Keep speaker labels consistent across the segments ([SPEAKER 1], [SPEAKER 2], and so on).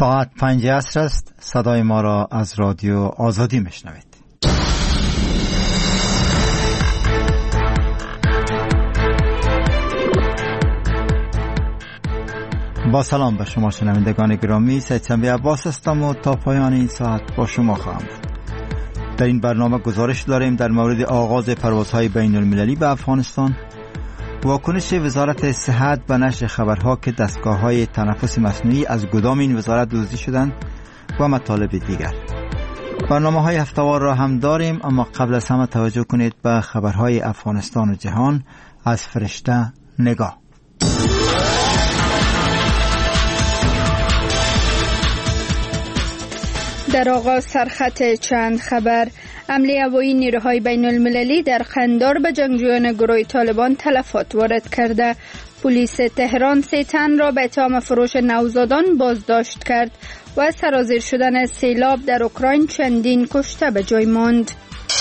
[SPEAKER 1] ساعت 5 عصر است. صدای ما را از رادیو آزادی میشنوید. با سلام به شما شنوندگان گرامی، سید سنبی عباس هستم و تا پایان این ساعت با شما خواهم بود. در این برنامه گزارش داریم در مورد آغاز پروازهای بین المللی به افغانستان، واکنش وزارت صحت به نشر خبرها که دستگاه‌های تنفس مصنوعی از گدام این وزارت دزدی شدند و مطالب دیگر. برنامه‌های هفته‌وار را هم داریم، اما قبل از همه توجه کنید به خبرهای افغانستان و جهان از فرشته نگاه.
[SPEAKER 2] در آغاز سرخط چند خبر. حمله هوایی نیروهای بین المللی در قندار به جنگجویان گروه طالبان تلفات وارد کرده. پلیس تهران 3 تن را به اتهام فروش نوزادان بازداشت کرد و سرازیر شدن سیلاب در اوکراین چندین کشته به جای ماند.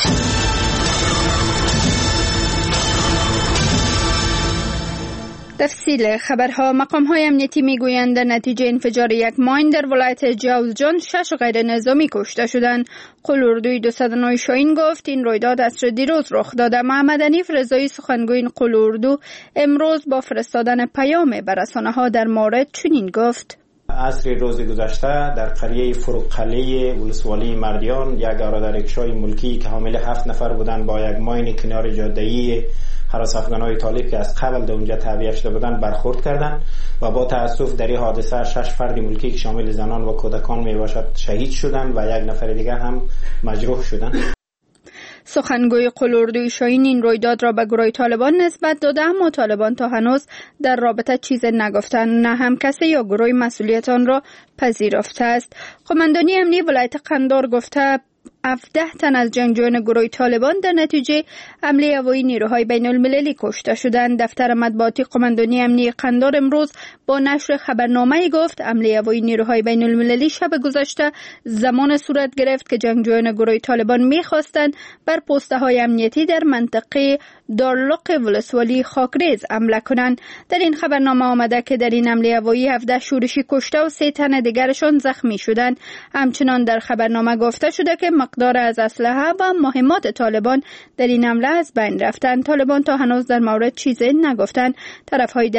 [SPEAKER 2] تفصیل خبرها. مقام‌های امنیتی میگویند در نتیجه انفجار یک ماین در ولایت جوزجان 6 غیر نظامی کشته شدند. قلوردوی 209 شاهین گفت این رویداد عصر دیروز رخ داده. محمد حنیف رضایی سخنگوی این قلوردو امروز با فرستادن پیام به رسانه‌ها در مورد چنین گفت:
[SPEAKER 3] عصر روز گذشته در قریه فروقلی ولسوالی مردیان یک آراده رکشای ملکی که حامل 7 نفر بودند با یک ماین کنار جاده‌ای هراس افغان‌های طالب که از قبل در اونجا تعبیه شده بودند برخورد کردند و با تأسف در این حادثه 6 فرد ملکی که شامل زنان و کودکان میباشد شهید شدند و یک نفر دیگر هم مجروح شدند.
[SPEAKER 2] سخنگوی قلوردوی شاهین این رویداد را به گروه طالبان نسبت داده، اما طالبان تا هنوز در رابطه چیز نگفتند، نه هم کسی یا گروه مسئولیت آن را پذیرفته است. قماندانی امنی ولایت قندار گفته 17 تن از جنگجویان گروه طالبان در نتیجه حمله هوایی نیروهای بین المللی کشته شدند. دفتر مطبوعاتی قماندانی امنی قندار امروز با نشر خبرنامه‌ای گفت حمله هوایی نیروهای بین المللی شب گذشته زمان صورت گرفت که جنگجویان گروه طالبان می‌خواستند بر پست‌های امنیتی در منطقه دارلق ولسوالی خاکریز حمله کنند. در این خبرنامه آمده که در این حمله هوایی 17 شورشی کشته و 3 تن دیگرشان زخمی شدند. همچنان در خبرنامه گفته شده که مقدار از اسلحه و مهمات طالبان در این حمله از بین رفتند. طالبان تا هنوز در مورد چیزی نگفتند. طرفهای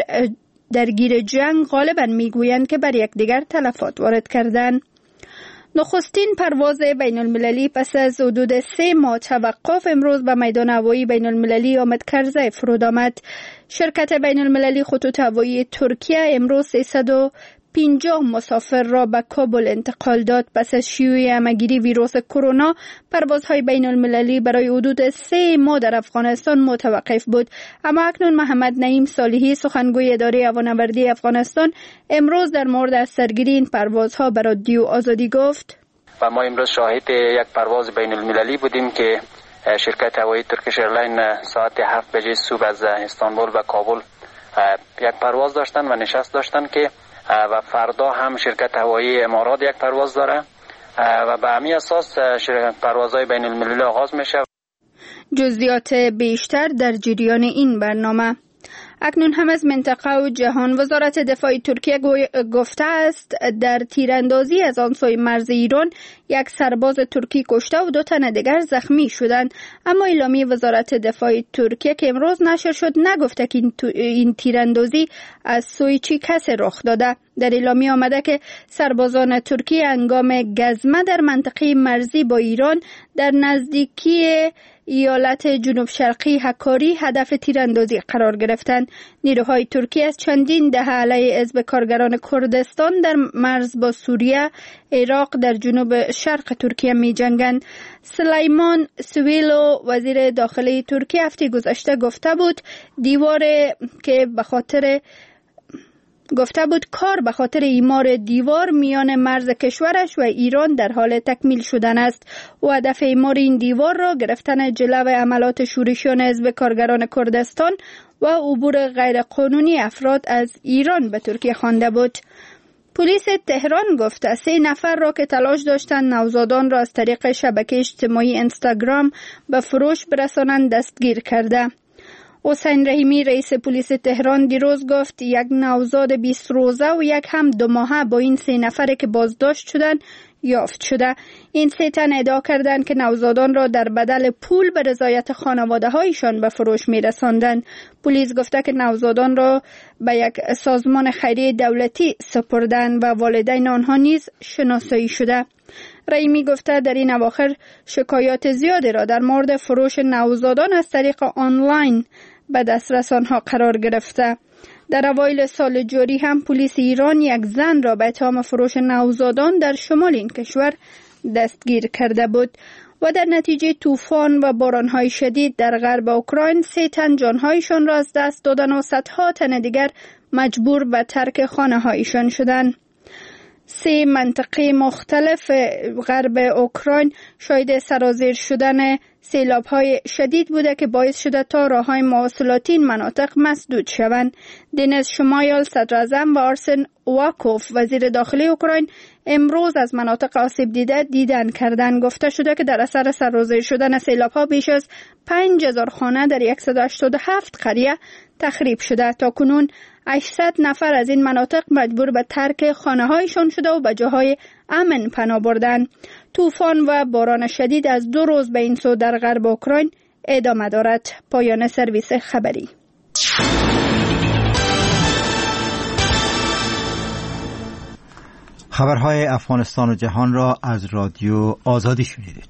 [SPEAKER 2] درگیر جنگ غالبا میگویند که بر یکدیگر تلفات وارد کردند. نخستین پرواز بین المللی پس از حدود 3 ماه توقف امروز به میدان هوایی بین المللی آمد کرزی فرود آمد. شرکت بین المللی خطوط هوایی ترکیه امروز 350 مسافر را به کابل انتقال داد. پس از شیوع همه‌گیری ویروس کرونا پروازهای بین المللی برای حدود 3 ماه در افغانستان متوقف بود، اما اکنون محمد نعیم صالحی سخنگوی اداره هوانوردی افغانستان امروز در مورد از سرگیری این پروازها به رادیو آزادی گفت:
[SPEAKER 4] و ما امروز شاهد یک پرواز بین المللی بودیم که شرکت هوایی ترکیش ایرلاین ساعت 7 بجه صبح از استانبول و کابل یک پرواز داشتن و نشست داشتن که و فردا هم شرکت هوایی امارات یک پرواز داره و به همین اساس پروازهای بین المللی آغاز میشه.
[SPEAKER 2] جزئیات بیشتر در جریان این برنامه. اکنون هم از منطقه و جهان. وزارت دفاع ترکیه گفته است در تیراندازی از آن سوی مرز ایران یک سرباز ترکی کشته و 2 تن دیگر زخمی شدند، اما اعلامیه وزارت دفاع ترکیه که امروز نشر شد نگفته که این تیراندازی از سوی چه کسی رخ داده. در اعلامیه آمده که سربازان ترکی هنگام گزمه در منطقه مرزی با ایران در نزدیکی ایالت جنوب شرقی حکاری هدف تیراندازی قرار گرفتند. نیروهای ترکی از چندین دهه علیه حزب کارگران کردستان در مرز با سوریه، عراق در جنوب شرق ترکیه می جنگند. سلیمان سویلو وزیر داخلی ترکیه هفته گذشته گفته بود کار به خاطر ایمار دیوار میان مرز کشورش و ایران در حال تکمیل شدن است و هدف ایمار این دیوار را گرفتن جلو عملات شورشیان حزب کارگران کردستان و عبور غیرقانونی افراد از ایران به ترکیه خوانده بود. پلیس تهران گفته 3 نفر را که تلاش داشتند نوزادان را از طریق شبکه اجتماعی اینستاگرام به فروش برسانند دستگیر کرده. حسین رحیمی رئیس پلیس تهران دیروز گفت یک نوزاد 20 روزه و یک هم 2 ماهه با این 3 نفره که بازداشت شدن یافت شده. این 3 تن ادعا کردند که نوزادان را در بدل پول به رضایت خانواده هایشان به فروش می رساندند. پلیس گفته که نوزادان را به یک سازمان خیریه دولتی سپردند و والدین آنها نیز شناسایی شده. رحیمی گفته در این اواخر شکایات زیادی را در مورد فروش نوزادان از طریق آنلاین به دسترس آنها قرار گرفته. در اوایل سال جاری هم پلیس ایران یک زن را به اتهام فروش نوزادان در شمال این کشور دستگیر کرده بود و در نتیجه طوفان و بارانهای شدید در غرب اوکراین 3 تن جانهایشان را از دست دادن و صدها تن دیگر مجبور به ترک خانه هایشان شدند. 3 منطقه مختلف غرب اوکراین شاهد سرازیر شدن سیلاب‌های شدید بوده که باعث شده تا راه‌های مواصلاتی این مناطق مسدود شوند. دنیز شمایل صدراعظم و آرسن واکوف وزیر داخلی اوکراین امروز از مناطق آسیب دیده دیدن کردند. گفته شده که در اثر سرازیر شدن سیلاب‌ها بیش از 5000 خانه در 187 قریه تخریب شده. تا کنون 800 نفر از این مناطق مجبور به ترک خانه‌هایشان شده و به جاهای امن پناه بردند. طوفان و باران شدید از 2 روز به این سو در غرب اوکراین ادامه دارد. پایان سرویس خبری.
[SPEAKER 1] خبرهای افغانستان و جهان را از رادیو آزادی شنیدید.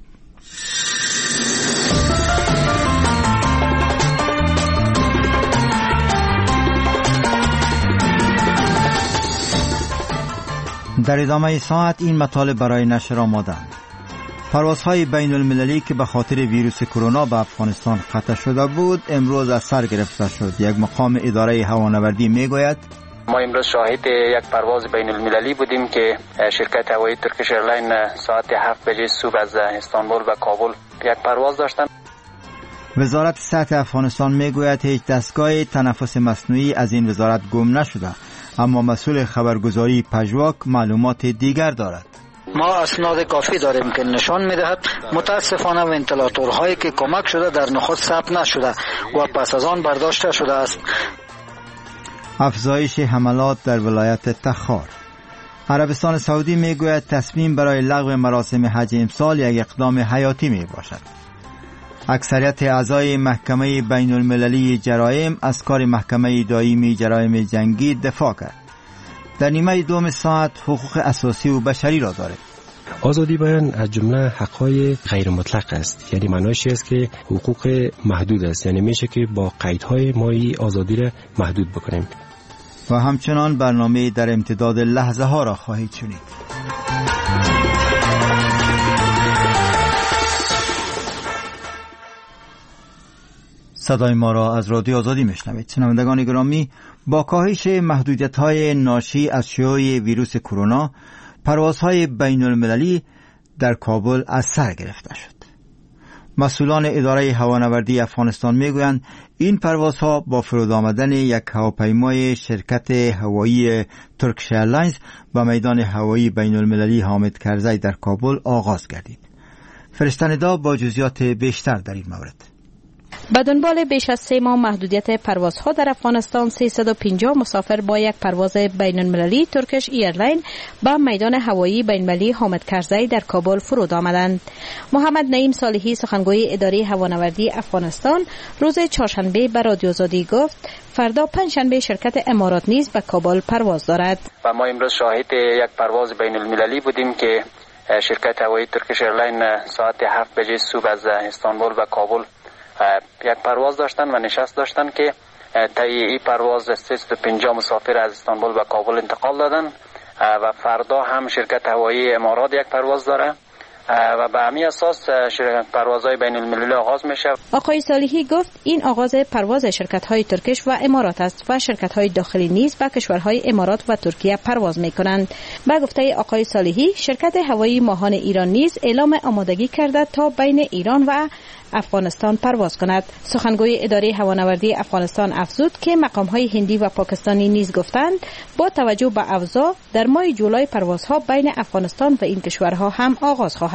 [SPEAKER 1] در ادامه ساعت این مطالب برای نشر آمادند. پروازهای بین المللی که به خاطر ویروس کرونا به افغانستان قطع شده بود امروز از سر گرفته شد. یک مقام اداره هوانوردی میگوید
[SPEAKER 4] ما امروز شاهد یک پرواز بین المللی بودیم که شرکت هوایی ترکیش ایرلاین ساعت 7 بجه صبح از استانبول و کابل یک پرواز داشتند.
[SPEAKER 1] وزارت صحت افغانستان میگوید هیچ دستگاه تنفس مصنوعی از این وزارت گم نشده، اما مسئول خبرگزاری پژواک معلومات دیگر دارد.
[SPEAKER 5] ما اسناد کافی داریم که نشان می‌دهد متاسفانه ونتیلاتورهایی که کمک شده در نخست ثبت نشده و پس از آن برداشته شده است.
[SPEAKER 1] افزایش حملات در ولایت تخار. عربستان سعودی میگوید تصمیم برای لغو مراسم حج امسال یک اقدام حیاتی می باشد. اکثریت اعضای محکمه بین المللی جرایم از کار محکمه دائمی جرایم جنگی دفاع کرد. در نیمه دوم ساعت حقوق اساسی و بشری را دارد.
[SPEAKER 6] آزادی بیان از جمله حقهای غیر مطلق است، یعنی معنیش است که حقوق محدود است، یعنی میشه که با قیدهای ما آزادی را محدود بکنیم.
[SPEAKER 1] و همچنان برنامه در امتداد لحظه ها را خواهید شنید. صدای ما را از رادیو آزادی میشنوید. شنوندگان گرامی، با کاهش محدودیت‌های ناشی از شیوع ویروس کرونا، پروازهای بین المللی در کابل از سر گرفته شد. مسئولان اداره هوانوردی افغانستان میگویند این پروازها با فرود آمدن یک هواپیمای شرکت هوایی ترکیش ایرلاینز به میدان هوایی بین المللی حامد کرزی در کابل آغاز گردید. فرستنده با جزئیات بیشتر در این مورد.
[SPEAKER 7] به دنبال بیش از 3 ماه محدودیت پروازها در افغانستان 350 مسافر با یک پرواز بین المللی ترکیش ایرلاین به میدان هوایی بین المللی حامد کرزی در کابل فرود آمدند. محمد نعیم صالحی سخنگوی اداره هوانوردی افغانستان روز چهارشنبه به رادیو آزادی گفت فردا پنجشنبه شرکت امارات نیز به کابل پرواز دارد.
[SPEAKER 4] و ما امروز شاهد یک پرواز بین المللی بودیم که شرکت هوایی ترکیش ایرلاین ساعت 7 بجه صبح از استانبول و کابل یک پرواز داشتن و نشست داشتن که طی این پرواز 350 مسافر از استانبول و کابل انتقال دادن و فردا هم شرکت هوایی امارات یک پرواز داره و به همین اساس پروازهای بین المللی آغاز میشه.
[SPEAKER 7] آقای صالحی گفت این آغاز پرواز شرکت‌های ترکیش و امارات است و شرکت‌های داخلی نیز به کشورهای امارات و ترکیه پرواز می‌کنند. به گفته آقای صالحی شرکت هوایی ماهان ایران نیز اعلام آمادگی کرده تا بین ایران و افغانستان پرواز کند. سخنگوی اداره هوانوردی افغانستان افزود که مقام‌های هندی و پاکستانی نیز گفتند با توجه به اوضاع در ماه جولای پروازها بین افغانستان و این کشورها هم آغاز خواهد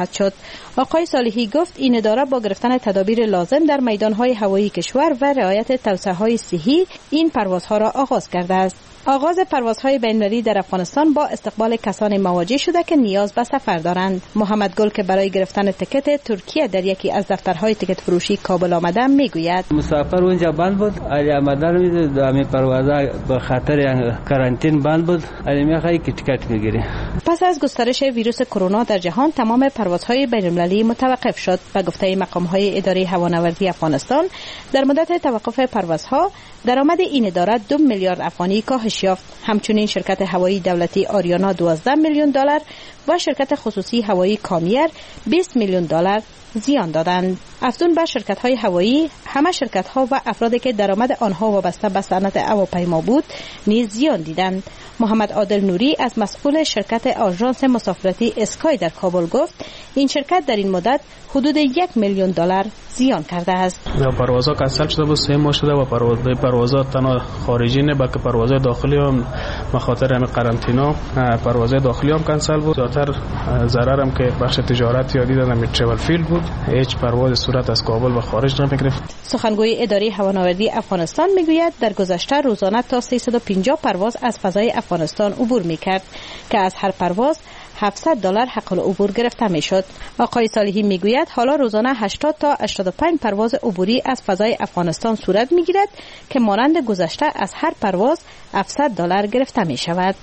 [SPEAKER 7] خواهد شد. آقای صالحی گفت این اداره با گرفتن تدابیر لازم در میدانهای هوایی کشور و رعایت توسعه‌های صحی این پروازها را آغاز کرده است. آغاز پروازهای بین‌المللی در افغانستان با استقبال کسانی مواجه شده که نیاز به سفر دارند. محمد گل که برای گرفتن تکت ترکیه در یکی از دفترهای تکت فروشی کابل آمده میگوید
[SPEAKER 8] مسافر اونجا بند بود، علی آمدن می پروازها به خاطر کارانتین بند بود، علی میخوای که تکت بگیری.
[SPEAKER 7] پس از گسترش ویروس کرونا در جهان تمام پروازهای بین‌المللی متوقف شد. به گفته مقام‌های اداره هوانوردی افغانستان در مدت توقف پروازها درآمد این اداره 2 میلیارد افغانی کاهش یافت. همچنین شرکت هوایی دولتی آریانا 12 میلیون دلار و شرکت خصوصی هوایی کامیر 20 میلیون دلار زیان دادند. افزون بر شرکت‌های هوایی، همه شرکت‌ها و افرادی که درآمد آنها وابسته به صنعت هواپیما بود نیز زیان دیدند. محمد عادل نوری از مسئول شرکت آژانس مسافرتی اسکای در کابل گفت این شرکت در این مدت حدود 1 میلیون دلار زیان کرده است.
[SPEAKER 9] پروازها کنسل شده بود، 3 ماه شده و پروازات تنها خارجی نه بلکه پروازهای داخلی هم بخاطر همین قرنطینه پروازهای داخلی هم کنسل بود. زیاتر ضرر هم که بخش تجارتی یا دیدن همین ترافل فیلد بود، هیچ پرواز صورت از کابل و خارج نمی‌گرفت.
[SPEAKER 7] سخنگوی اداره هوانوردی افغانستان میگوید در گذشته روزانه تا 350 پرواز از فضای افغانستان عبور میکرد که از هر پرواز $700 حق العبور گرفته میشد. آقای صالحی میگوید حالا روزانه 80 تا 85 پرواز عبوری از فضای افغانستان صورت میگیرد که مانند گذشته از هر پرواز $700 گرفته میشود.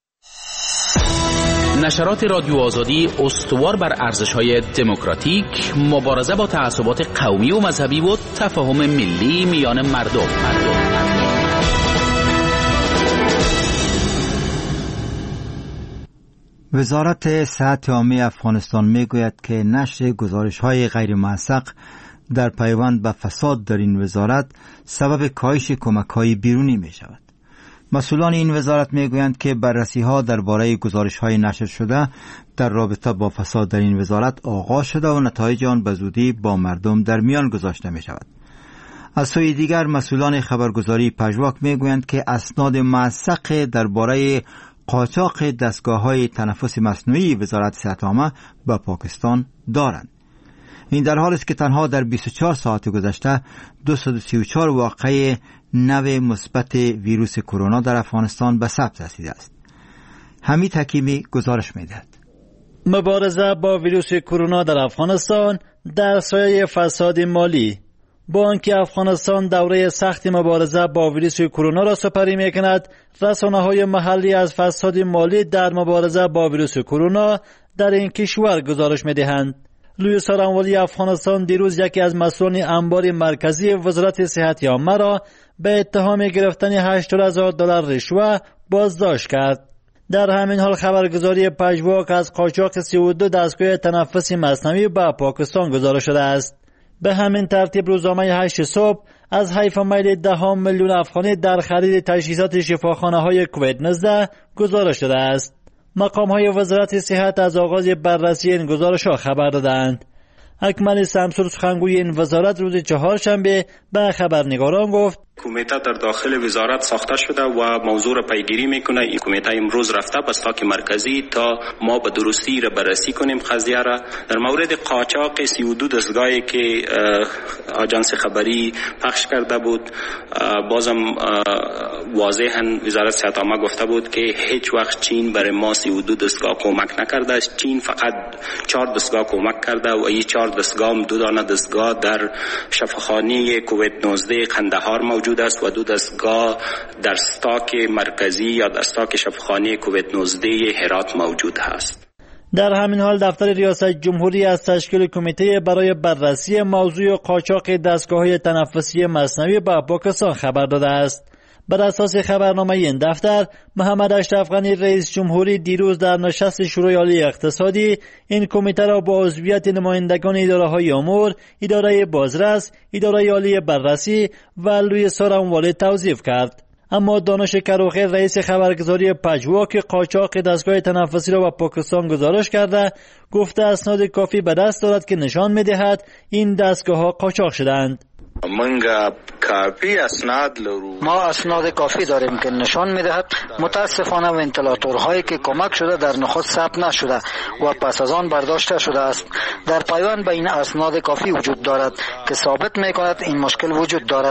[SPEAKER 10] نشرات رادیو آزادی استوار بر ارزش‌های دموکراتیک، مبارزه با تعصبات قومی و مذهبی و تفاهم ملی میان مردم.
[SPEAKER 1] وزارت صحت عامه افغانستان میگوید که نشر گزارش‌های غیر موثق در پیوند به فساد در این وزارت سبب کاهش کمک‌های بیرونی می‌شود. مسئولان این وزارت میگویند که بررسی‌ها درباره گزارش‌های نشر شده در رابطه با فساد در این وزارت آغاز شده و نتایج آن به زودی با مردم در میان گذاشته می‌شود. از سوی دیگر مسئولان خبرگزاری پژواک میگویند که اسناد موثق درباره قاچاق دستگاه‌های تنفس مصنوعی وزارت صحت عامه به پاکستان دارند. این در حالی است که تنها در 24 ساعت گذشته 234 واقعه نو مثبت ویروس کرونا در افغانستان به ثبت رسیده است. حمید حکیمی گزارش می‌دهد.
[SPEAKER 11] مبارزه با ویروس کرونا در افغانستان در سایه فساد مالی. با آنکه افغانستان دوره سخت مبارزه با ویروس کرونا را سپری می‌کند، رسانه‌های محلی از فساد مالی در مبارزه با ویروس کرونا در این کشور گزارش می‌دهند. لوی سارانوالی افغانستان دیروز یکی از مسئولان انبار مرکزی وزارت صحت عامه را به اتهام گرفتن $80,000 رشوه بازداشت کرد. در همین حال خبرگزاری پژواک از قاچاق 32 دستگاه تنفس مصنوعی به پاکستان گزارش شده است. به همین ترتیب روزنامه 8 صبح از حیف میل 10 میلیون افغانی در خرید تجهیزات شفاخانه‌های کووید 19 گزارش داده است. مقام‌های وزارت صحت از آغاز بررسی این گزارش‌ها خبر دادند. اکمل سمسور سخنگوی این وزارت روز چهارشنبه به خبرنگاران گفت
[SPEAKER 12] کمیته در داخل وزارت ساخته شده و موضوع را پیگیری میکنه. این کمیته امروز رفته به استاک مرکزی تا ما به درستی را بررسی کنیم قضیه را. در مورد قاچاق 32 دستگاهی که آژانس خبری پخش کرده بود، بازم واضحاً وزارت صحت عامه گفته بود که هیچ وقت چین برای ما 32 دستگاه کمک نکرده است. چین فقط 4 دستگاه کمک کرده و این 4 دستگاه هم 2 دانه دستگاه در شفاخانه کووید 19 قندهار موجود است و 2 دستگاه در استاک مرکزی یا در استاک شفاخانه کووید 19 هرات موجود است.
[SPEAKER 11] در همین حال دفتر ریاست جمهوری از تشکیل کمیته برای بررسی موضوع قاچاق دستگاه‌های تنفسی مصنوعی به پاکستان خبر داده است. بر اساس خبرنامه این دفتر، محمد اشرف غنی رئیس جمهوری دیروز در نشست شورای عالی اقتصادی این کمیته را با عضویت نمایندگان اداره‌های امور، اداره بازرس، اداره عالی بررسی و لوی سارانوالی توصیف کرد. اما دانش کروخی رئیس خبرگزاری پژواک قاچاق دستگاه تنفسی را به پاکستان گزارش کرده، گفته اسناد کافی به دست دارد که نشان می‌دهد این دستگاه‌ها قاچاق شدند.
[SPEAKER 13] منگا کافی اسناد لرو.
[SPEAKER 5] ما اسناد کافی داریم که نشان میدهد متاسفانه ونتیلاتورهایی که کمک شده در نخست ثبت نشده و پس از آن برداشته شده است. در پایان بین اسناد کافی وجود دارد که ثابت میکند این مشکل وجود دارد.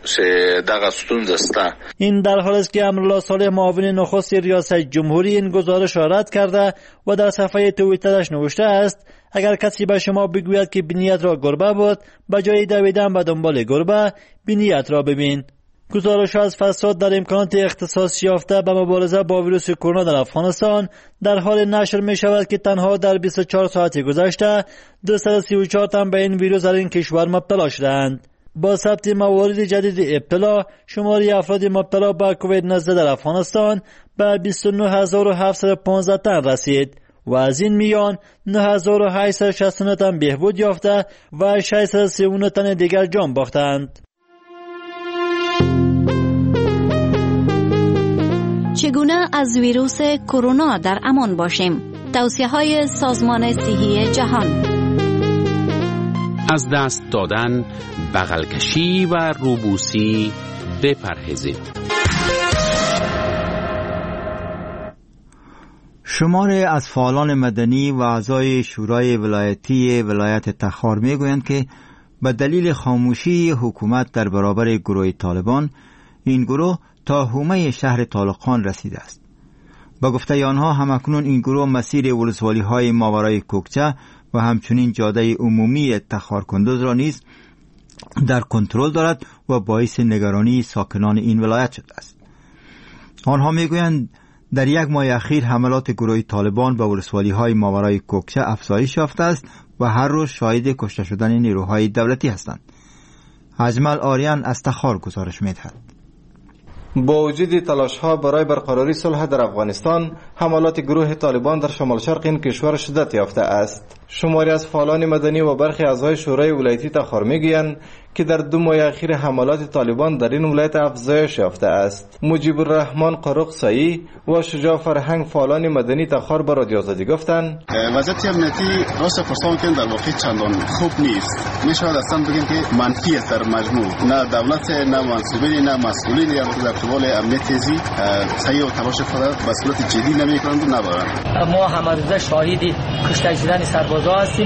[SPEAKER 11] این در حالی است که امرالله صالح معاون نخست ریاست جمهوری این گزارش را رد کرده و در صفحه توییترش نوشته است اگر کسی به شما بگوید که بینیت را گربه بود، به جای دویدن به دنبال گربه بینیت را ببین. گزارش از فساد در امکانات اختصاص یافته به مبارزه با ویروس کرونا در افغانستان در حال نشر می شود که تنها در 24 ساعت گذشته 234 تن به این ویروس در این کشور مبتلا شدند. با ثبت موارد جدید ابتلا، شماری افراد مبتلا به کووید 19 در افغانستان به 29715 تن رسید و از این میان 9869 تن بهبود یافته و 639 تن دیگر جان باختند.
[SPEAKER 14] چگونه از ویروس کرونا در امان باشیم؟ توصیه‌های سازمان صحی جهان.
[SPEAKER 10] از دست دادن، بغل کشی و روبوسی بپرهیزید.
[SPEAKER 1] شماری از فعالان مدنی و اعضای شورای ولایتی ولایت تخار میگویند که به دلیل خاموشی حکومت در برابر گروه طالبان، این گروه تا حومه شهر طالقان رسیده است. با گفته آنها همکنون این گروه مسیر ولسوالی های ماورای کوکچه و همچنین جاده عمومی تخار کندوز را نیز در کنترل دارد و باعث نگرانی ساکنان این ولایت شده است. آنها میگویند در یک ماه اخیر حملات گروه طالبان به ولسوالی های ماورای کوکچه افزایش یافته است و هر روز شاهد کشته شدن نیروهای دولتی هستند. اجمل آریان از تخار گزارش می‌دهد.
[SPEAKER 15] با وجود تلاش‌ها برای برقراری صلح در افغانستان، حملات گروه طالبان در شمال شرق این کشور شدت یافته است. شماری از فعالان مدنی و برخی اعضای شورای ولایتی تخار میگویند که در 2 ماه اخیر حملات طالبان در این ولایت افزایش یافته است. مجیب الرحمن قرقسایی و شجاع فرهنگ فعالان مدنی تخار به رادیو آزادی گفتند
[SPEAKER 16] وضعیت امنیتی راست فرسان که در واقع چندان خوب نیست. میشود اصلا بگیم که منفی است در مجموع. نه دولت، نه منصبین، نه مسئولین یا در قبال امنیتی سعی و تلاش خود به صورت جدی نمیکنند و نبرند.
[SPEAKER 17] ما همروزه شاهد کشته شدن سربازا هستیم.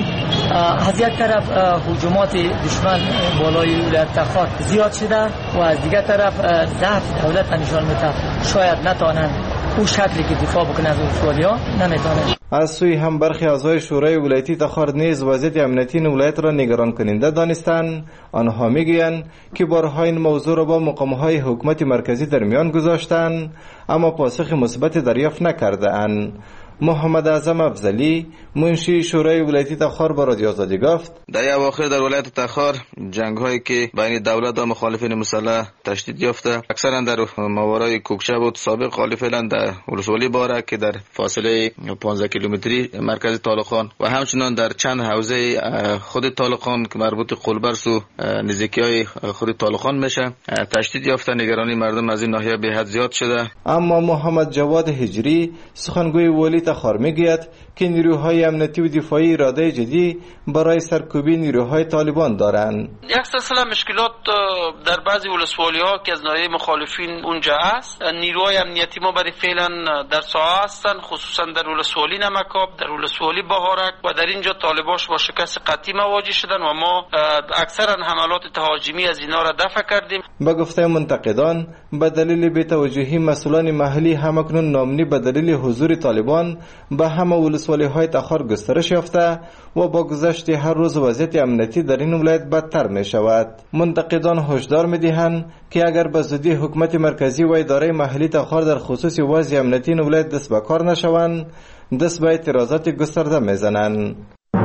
[SPEAKER 17] از یک طرف هجومات دشمن بالای ولایت تخار زیاد شده و از دیگر طرف ضعف دولت نشان میده. شاید نتوانند اون شکلی که دفاع بکنه از ولسوالیا نمیتونند.
[SPEAKER 15] از سوی هم برخی اعضای شورای ولایتی تخار نیز وضعیت امنیتی ولایت را نگران کننده دانستند. آنها میگویند که بارها این موضوع را با مقامهای حکومت مرکزی در میان گذاشتند اما پاسخ مثبت دریافت نکرده‌اند. محمد اعظم افضلی منشی شورای ولایتی تخار با رادیو آزادی گفت
[SPEAKER 18] در اواخر در ولایت تخار جنگ هایی که بین دولت و مخالفین مسلح تشدید یافته اکثرا در ماورای کوکچه بود. سابق حالی فعلا در ولسوالی باره که در فاصله 15 کیلومتری مرکز طالقان و همچنان در چند حوزه خود طالقان که مربوط قلبرس و نزدیکی های خود طالقان میشه تشدید یافته. نگرانی مردم از این ناحیه به حد زیاد شده.
[SPEAKER 15] اما محمد جواد هجری سخنگوی ولی تخار میگوید که نیروهای امنیتی و دفاعی اراده جدی برای سرکوبی نیروهای طالبان دارند.
[SPEAKER 19] یک سلسله مشکلات در بعضی ولسوالی‌ها که از ناحیه مخالفین اونجا است. نیروهای امنیتی ما برای فعلا در ساحه هستند، خصوصا در ولسوالی نمکاب، در ولسوالی بهارک و در اینجا طالباش با شکست قطعی مواجه شدن و ما اکثرا حملات تهاجمی از اینا را دفع کردیم.
[SPEAKER 15] به گفته منتقدان به دلیل بی‌توجهی مسئولان محلی همکنون ناامنی به دلیل حضور طالبان به همه ولسوالی‌های تخار گسترش یافته و با گذشت هر روز وضعیت امنیتی در این ولایت بدتر می شود. منتقدان هشدار می دهند که اگر به زودی حکومت مرکزی و اداره محلی تخار در خصوص وضع امنیتی این ولایت دست به کار نشوند، دست به اعتراضات گسترده می زنند.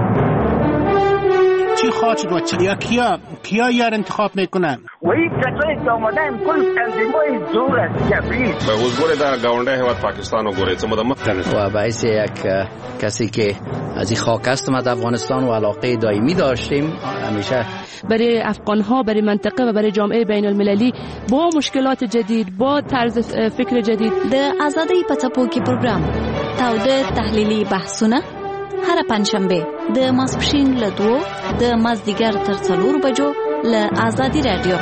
[SPEAKER 20] چی خواهد شد و کیا یار انتخاب میکنن؟
[SPEAKER 21] و این کسایی که آمدن کل تنظیمای زور است کبریت
[SPEAKER 22] به حضور در گاونده هیواد پاکستان و گوریت
[SPEAKER 23] و باعث یک کسی که از این خاک است اومد افغانستان و علاقه دائمی داشتیم همیشه
[SPEAKER 24] برای افغانها، برای منطقه و برای جامعه بین المللی با مشکلات جدید، با طرز فکر جدید.
[SPEAKER 14] د آزادۍ په څپو کې پروګرام تاوده تحلیلي بحثونه هر پنځشنبه د ماسپښین له 2 د مازدیګر تر 4 بجو لآزادی رادیو.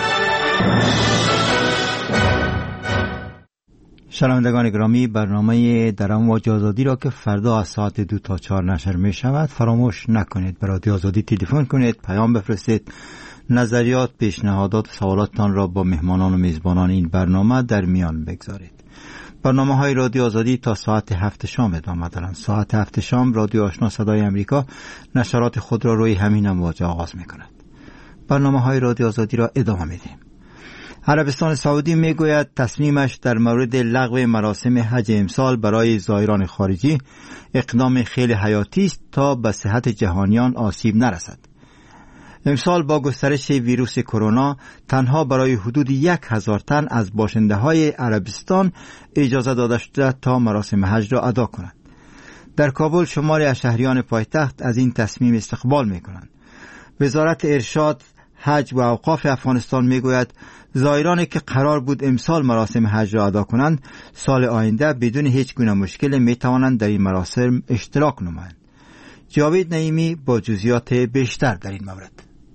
[SPEAKER 1] شنوندگان گرامی، برنامه در امواج آزادی را که فردا از ساعت 2 تا 4 نشر می شود فراموش نکنید. به رادیو آزادی تلفن کنید، پیام بفرستید، نظریات، پیشنهادات و سوالاتتان را با مهمانان و میزبانان این برنامه در میان بگذارید. برنامه های رادیو آزادی تا ساعت 7 شام ادامه دارند. ساعت 7 شام رادیو آشنا صدای امریکا نشرات خود را روی همین امواج آغاز می کند. برنامه های رادیو آزادی را ادامه میدیم. عربستان سعودی میگوید تصمیمش در مورد لغو مراسم حج امسال برای زائران خارجی اقدام خیلی حیاتی است تا به صحت جهانیان آسیب نرسد. امسال با گسترش ویروس کرونا تنها برای حدود 1000 تن از باشنده های عربستان اجازه داده شده تا مراسم حج را ادا کنند. در کابل شماری از شهریان پایتخت از این تصمیم استقبال می کنند. وزارت ارشاد، حج و اوقاف افغانستان می گوید زائرانی که قرار بود امسال مراسم حج را ادا کنند سال آینده بدون هیچ گونه مشکل می توانند در این مراسم اشتراک نمایند. جاوید نعیمی با جزئیات بیشتر در این مورد.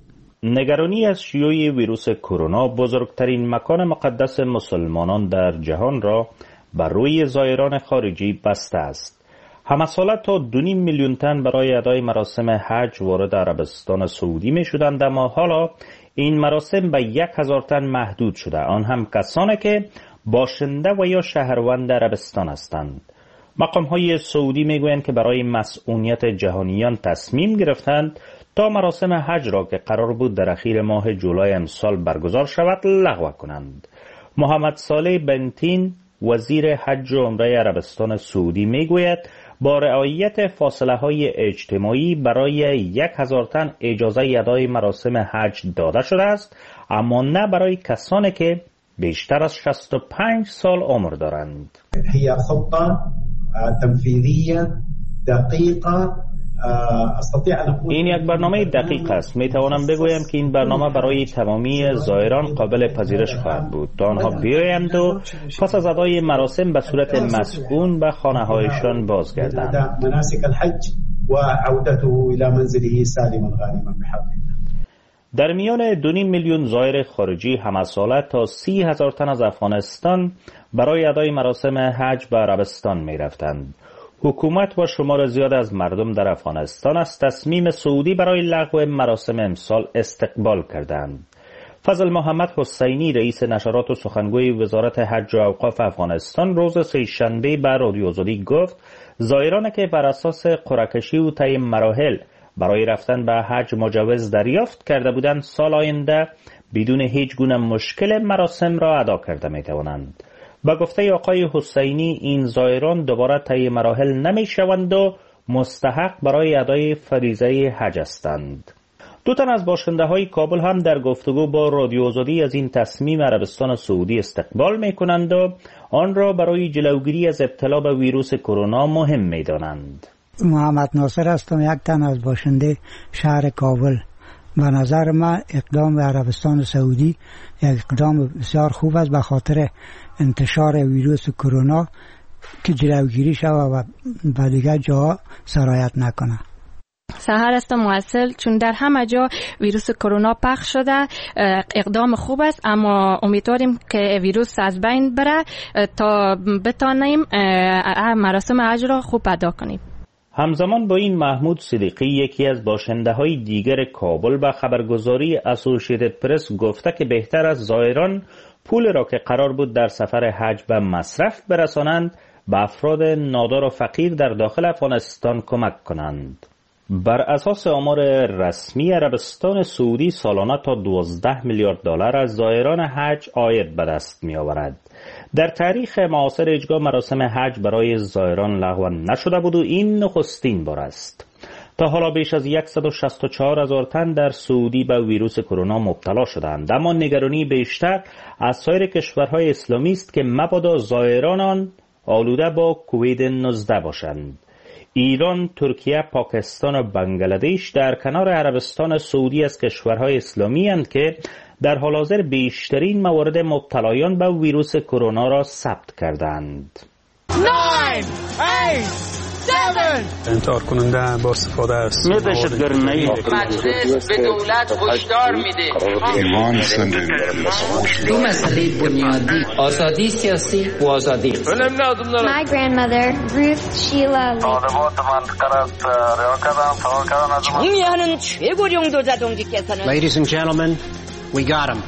[SPEAKER 2] نگرانی از شیوع ویروس کرونا بزرگترین مکان مقدس مسلمانان در جهان را بر روی زائران خارجی بسته است. همساله تا 2.5 میلیون تن برای ادای مراسم حج وارد عربستان سعودی می شدند، اما حالا این مراسم به 1000 تن محدود شده، آن هم کسانی که باشنده و یا شهروند عربستان هستند. مقام‌های سعودی میگویند که برای مسئولیت جهانیان تصمیم گرفتند تا مراسم حج را که قرار بود در اخیر ماه جولای امسال برگزار شود لغو کنند. محمد صالح بن تین وزیر حج و عمره عربستان سعودی میگوید با رعایت فاصله های اجتماعی برای 1000 تن اجازه ادای مراسم حج داده شده است، اما نه برای کسانی که بیشتر از 65 سال عمر دارند.
[SPEAKER 3] هي خطه تنفيذيه دقيقه.
[SPEAKER 2] این یک برنامه دقیق است. می توانم بگویم که این برنامه برای تمامی زائران قابل پذیرش خواهد بود تا آنها بیایند و پس از ادای مراسم به صورت مسکون به خانه هایشان بازگردند.
[SPEAKER 3] مناسک الحج و عودته الى منزله سالما غانما بحول.
[SPEAKER 2] در میان 2.5 میلیون زائر خارجی همساله تا 30,000 تن از افغانستان برای ادای مراسم حج به عربستان می رفتند. حکومت و شمار زیاد از مردم در افغانستان از تصمیم سعودی برای لغو مراسم امسال استقبال کردند. فضل محمد حسینی رئیس نشرات و سخنگوی وزارت حج و اوقاف افغانستان روز سه‌شنبه به رادیو آزادی گفت زائرانی که بر اساس قرعه‌کشی و طی مراحل برای رفتن به حج مجوز دریافت کرده بودند سال آینده بدون هیچ گونه مشکل مراسم را ادا کرده می توانند. با گفته آقای حسینی این زائران دوباره طی مراحل نمی شوند و مستحق برای ادای فریضه حج هستند. 2 تن از باشنده های کابل هم در گفتگو با رادیو آزادی از این تصمیم عربستان سعودی استقبال می کنند و آن را برای جلوگیری از ابتلا به ویروس کرونا مهم می دانند.
[SPEAKER 4] محمد ناصر هستم، 1 تن از باشنده شهر کابل. به نظر من اقدام عربستان سعودی یک اقدام بسیار خوب است به خاطر انتشار ویروس کرونا که جلوگیری شود و به دیگر جاها سرایت نکنه.
[SPEAKER 6] سحر است موصل، چون در همه جا ویروس کرونا پخش شده اقدام خوب است، اما امیدواریم که ویروس از بین بره تا بتانیم مراسم حج را خوب ادا کنیم.
[SPEAKER 2] همزمان با این محمود صدیقی یکی از باشنده های دیگر کابل به خبرگزاری اسوسییتد پرس گفته که بهتر از زائران پول را که قرار بود در سفر حج به مصرف برسانند به افراد نادار و فقیر در داخل افغانستان کمک کنند. بر اساس آمار رسمی عربستان سعودی سالانه تا 12 میلیارد دلار از زائران حج عاید به دست می آورد. در تاریخ معاصر اجرای مراسم حج برای زائران لغو نشده بود و این نخستین بار است. تا حالا بیش از 164,000 تن در سعودی به ویروس کرونا مبتلا شدند، اما نگرانی بیشتر از سایر کشورهای اسلامی است که مبادا زائران آن آلوده با کووید 19 باشند. ایران، ترکیه، پاکستان و بنگلادش در کنار عربستان سعودی از کشورهای اسلامی اند که در حال حاضر بیشترین موارد مبتلایان به ویروس کرونا را ثبت کردند.
[SPEAKER 25] 9, 8, 7
[SPEAKER 7] انتحار کننده با استفاده است.
[SPEAKER 8] مجلس به دولت هشدار میده.
[SPEAKER 9] دو مسئله بنیادی، آزادی سیاسی و آزادی اقتصادی.
[SPEAKER 12] My grandmother, Ruth Sheila Lee.
[SPEAKER 9] 총리하는 최고령 도자동지께서는
[SPEAKER 25] Ladies and gentlemen, we got him.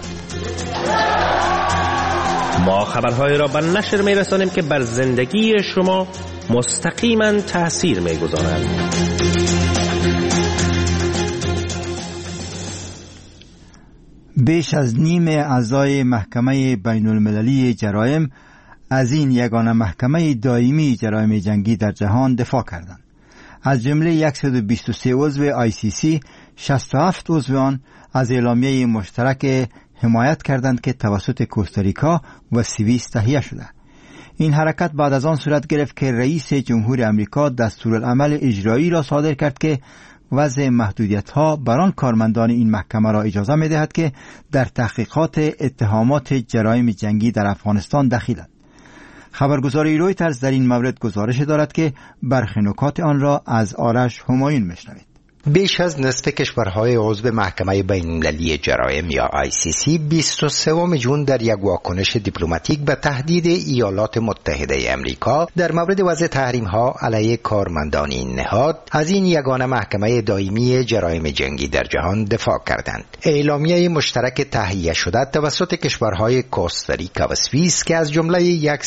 [SPEAKER 26] ما خبرهای را به نشر می‌رسانیم که بر زندگی شما مستقیما تأثیر می‌گذارند.
[SPEAKER 1] بیش از نیم اعضای محکمه بین المللی جرایم از این یگانه محکمه دائمی جرایم جنگی در جهان دفاع کردند. از جمله 123 عضو ICC 67 عضو آن از اعلامیه مشترک حمایت کردند که توسط کوستاریکا و سوئیس تهیه شده. این حرکت بعد از آن صورت گرفت که رئیس جمهور امریکا دستورالعمل اجرایی را صادر کرد که وضع محدودیت‌ها بر آن کارمندان این محکمه را اجازه می‌دهد که در تحقیقات اتهامات جرایم جنگی در افغانستان دخیلند. خبرگزاری رویترز در این مورد گزارش دارد که برخی نکات آن را از آرش همایون میشنوید.
[SPEAKER 27] بیش از نصف کشورهای عضو محکمه بین‌المللی جرایم یا ICC 23 جون در یک واکنش دیپلماتیک به تهدید ایالات متحده امریکا در مورد وضع تحریم‌ها علیه کارمندان این نهاد از این یگانه محکمه دائمی جرایم جنگی در جهان دفاع کردند. اعلامیه مشترک تهیه شده توسط کشورهای کوستاریکا و سوئیس که از جمله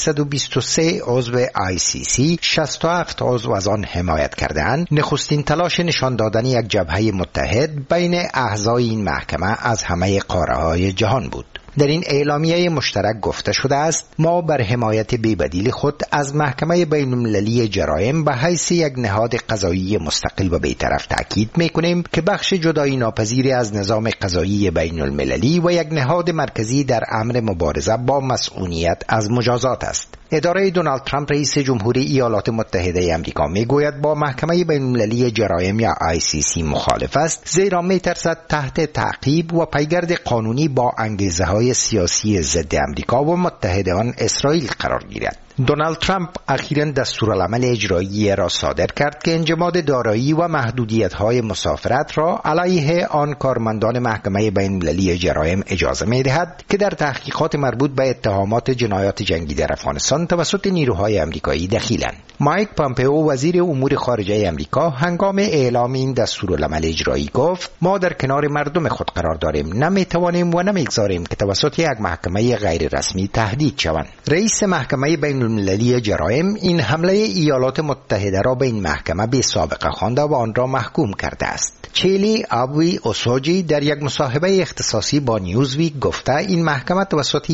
[SPEAKER 27] 123 عضو ICC 67 عضو از آن حمایت کردند، نخستین تلاش نشان دادن یک جبهه متحد بین اعضای این محکمه از همه قاره‌های جهان بود. در این اعلامیه مشترک گفته شده است ما بر حمایت بی‌بدیل خود از محکمه بین‌المللی جرایم به حیث یک نهاد قضایی مستقل و بی‌طرف تاکید می‌کنیم که بخش جدایی ناپذیری از نظام قضایی بین‌المللی و یک نهاد مرکزی در امر مبارزه با مسئولیت از مجازات است. اداره دونالد ترامپ رئیس جمهوری ایالات متحده آمریکا میگوید با محکمه بین‌المللی جرایم یا ICC مخالف است، زیرا میترسد تحت تعقیب و پیگرد قانونی با انگیزه‌های سیاسی ضد آمریکا و متحدان اسرائیل قرار گیرد. دونالد ترامپ اخیراً دستورالعمل اجرایی را صادر کرد که انجماد دارایی و محدودیت‌های مسافرت را علیه آن کارمندان محکمه بین‌المللی جرایم اجازه می‌دهد که در تحقیقات مربوط به اتهامات جنایات جنگی در افغانستان توسط نیروهای آمریکایی دخیلند. مایک پامپئو وزیر امور خارجه آمریکا هنگام اعلام این دستورالعمل اجرایی گفت ما در کنار مردم خود قرار داریم، نمی‌توانیم و نمی‌گذاریم که توسط یک محکمه غیر رسمی تهدید شوند. رئیس محکمه بین‌المللی جرایم این حمله ایالات متحده را به این محکمه بی سابقه خوانده و آن را محکوم کرده است. چیلی آبوی اوسوجی در یک مصاحبه اختصاصی با نیوزویک گفته این محکمه توسط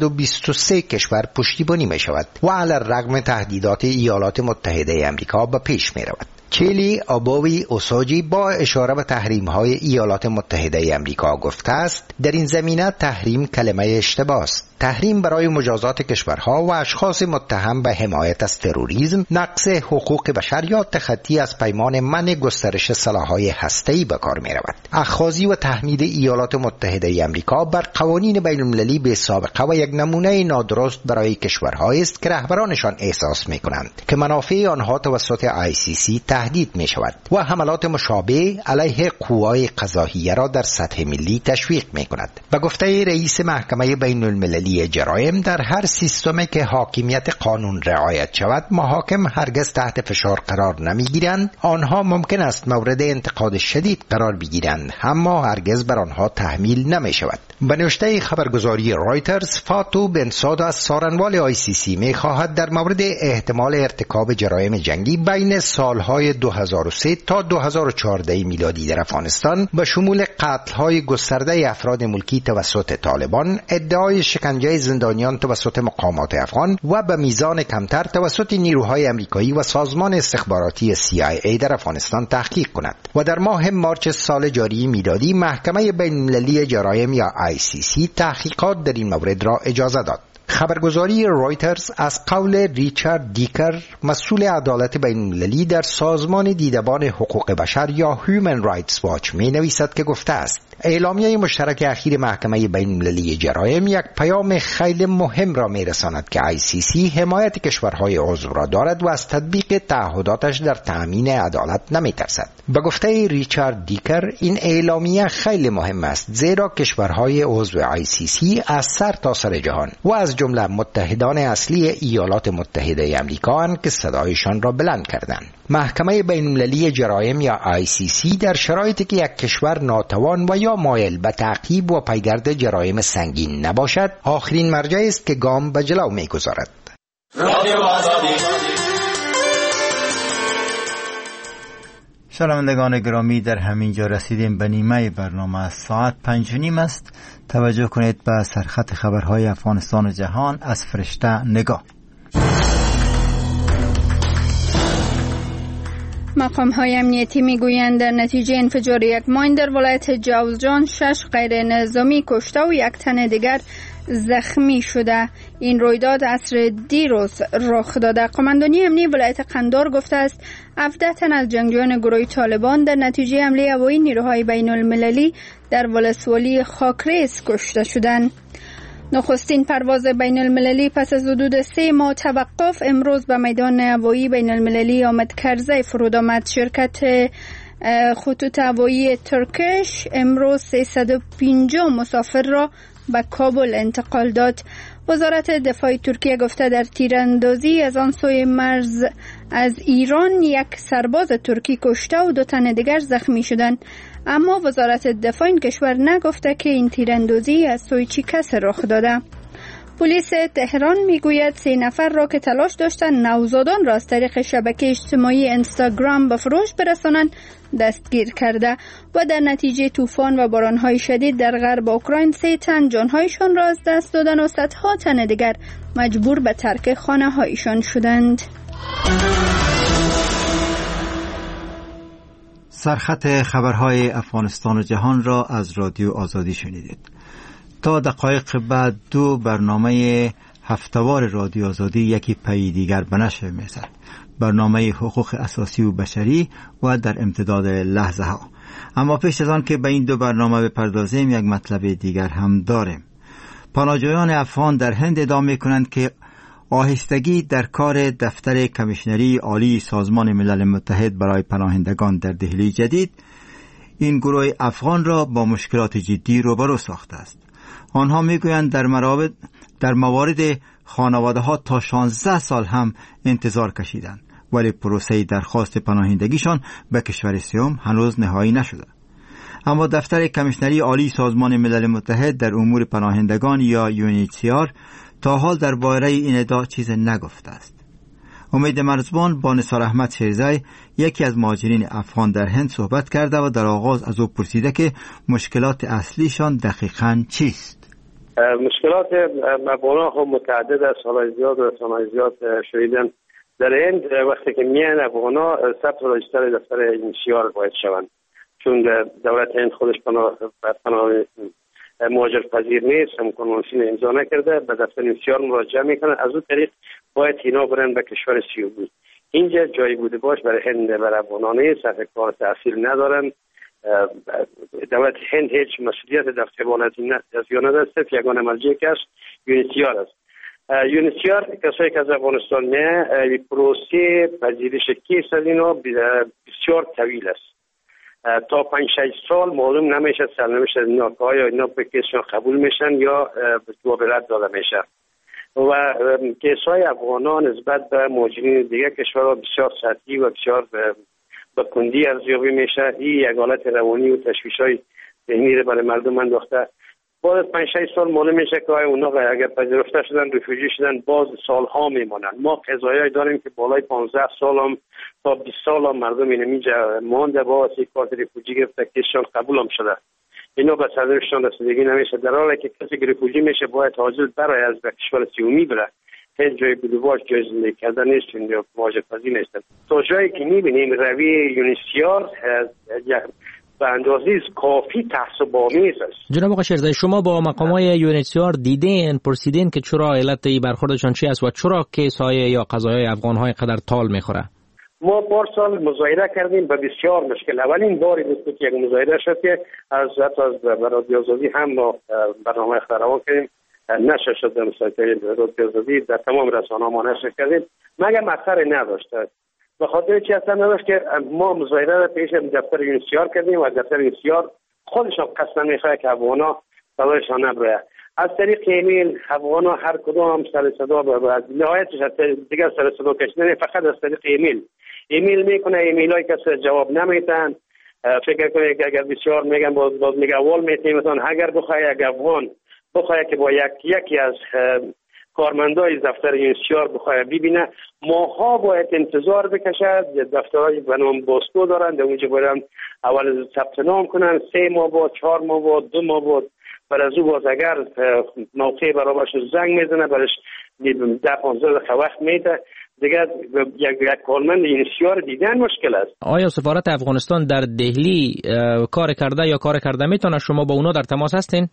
[SPEAKER 27] 123 کشور پشتیبانی می شود و علی الرغم تهدیدات ایالات متحده آمریکا به پیش می رود. چیلی آبوی اوسوجی با اشاره به تحریم‌های ایالات متحده آمریکا گفته است در این زمینه تحریم کلمه اشتباه است. تحریم برای مجازات کشورها و اشخاص متهم به حمایت از تروریسم، نقض حقوق بشر یا تخطی از پیمان منع گسترش سلاح‌های هسته‌ای به کار می‌رود. اخاذی و تحمیل ایالات متحده آمریکا بر قوانین بین‌المللی به سابقه و یک نمونه نادرست برای کشورهایی است که رهبرانشان احساس می‌کنند که منافع آنها توسط ICC تهدید می‌شود و حملات مشابه علیه قوای قضاییه را در سطح ملی تشویق می‌کند. به گفته رئیس محکمه بین‌المللی جرایم در هر سیستمی که حاکمیت قانون رعایت شود محاکم هرگز تحت فشار قرار نمیگیرند. آنها ممکن است مورد انتقاد شدید قرار بگیرند اما هرگز بر آنها تحمیل نمی شود. به نوشته خبرگزاری رویترز فاتو بنساد از سارنوال ICC می خواهد در مورد احتمال ارتکاب جرایم جنگی بین سالهای 2003 تا 2014 میلادی در افغانستان به شمول قتل‌های گسترده افراد ملکی توسط طالبان، ادعای شکنجه زندانیان توسط مقامات افغان و به میزان کمتر توسط نیروهای آمریکایی و سازمان استخباراتی CIA در افغانستان تحقیق کند و در ماه مارچ سال جاری میلادی محکمه بین‌المللی جرایم یا ICC تحقیقات در این مورد را اجازه داد. خبرگزاری رویترز از قول ریچارد دیکر، مسئول عدالت بین المللی در سازمان دیدبان حقوق بشر یا هیومن رایتس واچ می نویسد که گفته است اعلامیه مشترک اخیر محکمه بین المللی جرایم یک پیام خیلی مهم را می رساند که ICC حمایت کشورهای عضو را دارد و از تطبیق تعهداتش در تأمین عدالت نمی ترسد. به گفته ریچارد دیکر، این اعلامیه خیلی مهم است زیرا کشورهای عضو ICC از سر تا سر جهان و از جمله متحدان اصلی ایالات متحده آمریکا که صدایشان را بلند کردند. محکمه بین المللی جرایم یا ICC در شرایطی که یک کشور ناتوان و یا مایل به تعقیب و پیگرد جرایم سنگین نباشد، آخرین مرجعی است که گام به جلو می‌گذارد.
[SPEAKER 1] شنوندگان گرامی، در همین جا رسیدیم به نیمه برنامه. ساعت 5:30 است. توجه کنید به سرخط خبرهای افغانستان و جهان از فرشته نگاه.
[SPEAKER 5] مقام‌های امنیتی می‌گویند در نتیجه انفجار یک ماین در ولایت جوزجان 6 غیر نظامی کشته و یک تن دیگر زخمی شده. این رویداد عصر دیروز رخ داده. قماندانی امنیتی ولایت قندار گفته است 17 تن از جنگجویان گروه طالبان در نتیجه حمله هوایی نیروهای بین المللی در ولسوالی خاکریز کشته شدند. نخستین پرواز بین المللی پس از حدود 3 ماه توقف امروز به میدان هوایی بین المللی آمد کرزی فرود آمد. شرکت خطوط هوایی ترکش امروز 350 مسافر را به کابل انتقال داد. وزارت دفاع ترکیه گفته در تیراندازی از آن سوی مرز از ایران یک سرباز ترکی کشته و 2 تن دیگر زخمی شدند. اما وزارت دفاع این کشور نگفته که این تیراندازی از سوی چه کس رخ داده. پلیس تهران میگوید 3 نفر را که تلاش داشتند نوزادان را از طریق شبکه اجتماعی اینستاگرام به فروش برسانند دستگیر کرده و در نتیجه طوفان و بارانهای شدید در غرب اوکراین 3 تن جانهایشان را از دست دادند و صدها تن دیگر مجبور به ترک خانه هایشان شدند.
[SPEAKER 1] سرخط خبرهای افغانستان و جهان را از رادیو آزادی شنیدید. تا دقایق بعد 2 برنامه هفته‌وار رادیو آزادی یکی پی دیگر به نشر می‌رسد. برنامه حقوق اساسی و بشری و در امتداد لحظه ها. اما پیش از آن که به این 2 برنامه بپردازیم، یک مطلب دیگر هم داریم. پناهجویان افغان در هند ادعا می‌کنند که آهستگی در کار دفتر کمیشنری عالی سازمان ملل متحد برای پناهندگان در دهلی جدید این گروه افغان را با مشکلات جدی روبرو ساخته است. آنها میگویند در موارد خانواده ها تا 16 سال هم انتظار کشیدند، ولی پروسه درخواست پناهندگیشان به کشور سوم هنوز نهایی نشده. اما دفتر کمیشنری عالی سازمان ملل متحد در امور پناهندگان یا UNHCR تا حال درباره این ادعا چیز نگفته است. امید مرزبان با نثار احمد شیرزی، یکی از مهاجرین افغان در هند، صحبت کرده و در آغاز از او پرسیده که مشکلات اصلیشان دقیقاً چیست؟
[SPEAKER 10] مشکلات مبانا هم متعدد است. حالا زیاد و زیاد شنیدن در هند وقتی که میان افغانا ثبت راجستر دفتر انشیار باید شوند، چون دولت هند خودش پناه مهاجر پذیر نیست، هم کنوانسیون امضا نکرده، به دفتر انشیار مراجعه میکنن. از اون طریق باید اینا برن به کشور سوم. اینجا جایی بوده باش برای هند برای افغانان نیست، صرف کار تحصیل ندارن. دولت هند هیچ مسئولیت دفتر از یا نداره، صرف یگانه مرجعی که است UNHCR است. UNHCR کسایی که از افغانستان میه پروسه پذیرش کیس از اینا بسیار طویل است. تا 5-6 سال معلوم نمیشه سرنوشت اینا که آیا اینا به کیسشون قبول میشن یا جواب رد داده میشه. و کیس‌های افغانان نسبت به مهاجرین دیگه کشورها بسیار سطحی و بسیار به کندی ارزیابی میشه. این یک حالت روانی و تشویش‌های ذهنی رو برای مردم انداخته. بعد از 5-6 سال معلوم میشه که اونا اگر پذیرفته شدن رفوجی شدن باز سالها میمونن. ما قضایایی داریم که بالای 15 سال هم تا 20 سال هم مردم اینجا مونده با یک کارت رفوجی گرفته کیسشون قبول هم شده. اینا به سرنوشتشان رسیدگی نمیشه، در حالی که کسی که رفوجی میشه باید حاضر برای از کشور سومی بره. هیچ جای بودواش جای زندگی کردن نیست، چون مهاجرپذیر نیست. تا جایی که میبینیم روی UNHCR به اندازه کافی تعصب آمیز است.
[SPEAKER 26] جناب آقای شیرزایی، شما با مقامای یونیسیار دیدین، پرسیدین که چرا علت برخوردشان چی است و چرا کیس‌های یا قضایای افغان‌های قدر تال می‌خوره؟
[SPEAKER 10] ما پارسال مظاهره کردیم به بسیار مشکل. اولین باری بود که یک مظاهره شد که از رادیو آزادی هم ما برنامه اختراع کردیم، نشر شد در سایت رادیو آزادی، در تمام رسانه‌ها ما نشر کردیم، مگر اثر نداشت. به خاطر چی اصلا نداشت که ما مظاهره را پیش دفتر یونیسیار کردیم و دفتر یونیسیار خودشان قصد میخواه که افغانا صدایشان نبره. از طریق ایمیل افغانا هر کدام سر صدا به نهایتش دیگر سر صدا کشیدن، فقط از طریق ایمیل میکنه، ایمیلای کسی جواب نمیتن. فکر کنید که اگر بسیار میگن باز میگه اول میتیم مثلا اگر بخواه یک افغان بخواه که با یکی از کارمندای دفتر یونیسیار بخواه ببینه، ماها باید انتظار بکشد. دفترهای به نام باسکو دارن، در اونجا باید اول ثبت نام کنن، 3 ماه بعد، 4 ماه بعد، 2 ماه بعد. برای از او باز اگر موقع برابرش زنگ میزنه برش 10-15 دقیقه وقت میده دیگه. یک کارمند یونیسیار دیدن مشکل است.
[SPEAKER 26] آیا سفارت افغانستان در دهلی کار کرده یا کار کرده میتونه؟ شما با اونا در تماس هستین؟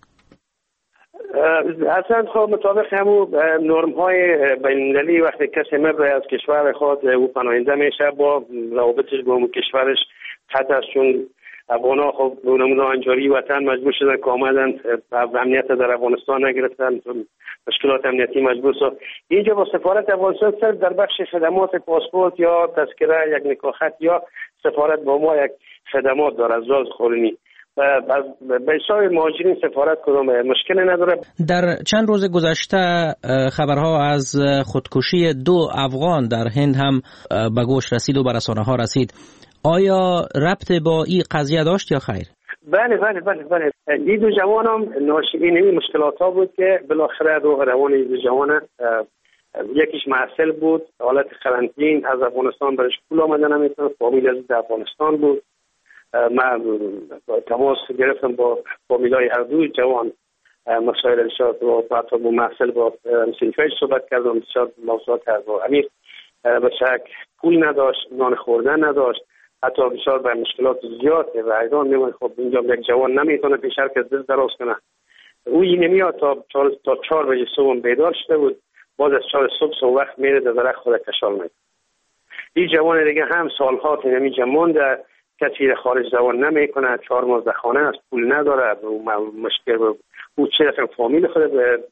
[SPEAKER 10] اصلا خب مطابق همون نرم های بین‌المللی وقتی کسی مبره از کشور خود او پناهنده میشه با روابطش با اون کشورش قطع است، چون افغانا خب به نمونه انجاری وطن مجبور شدن که آمدن امنیت در افغانستان نگرفتن، مشکلات امنیتی مجبور شد. اینجا با سفارت افغانستان صرف در بخش خدمات پاسپورت یا تذکره یک نکاحت یا سفارت با ما یک خدمات داره از لحاظ قانونی. به حساب مهاجرین سفارت کدام مشکل نداره.
[SPEAKER 26] در چند روز گذشته خبرها از خودکشی 2 افغان در هند هم به گوش رسید و به رسانه‌ها رسید. آیا ربط با این قضیه داشت یا خیر؟
[SPEAKER 10] بله. این 2 جوان هم ناشی مشکلات ها بود که بالاخره روان این 2 جوان، یکیش محصل بود، حالت قرنطین از افغانستان برش پول آمده نمیتونه، فامیل از افغانستان بود. من تماس گرفتم با فامیلای هر 2 جوان، مسائل ارشاد و بعد با محصل با سنفیش صحبت کردم، بسیار موضوعات کرد و امیر بچک پول نداشت، نان خوردن نداشت، حتی بسیار به مشکلات زیاد و ایران میمونه. خب اینجا یک جوان نمیتونه پیشر که دست دراز کنه، او این نمیاد تا 4 بجه صبح بیدار شده بود، بعد از 4 صبح وقت میره در درخت خود کشال میده. این جوان دیگه هم سالها اینجا مونده، کسی خارج زبان نمیکنه، 4 ماه در خانه است، پول نداره، مشکل او چه رقم فامیل خود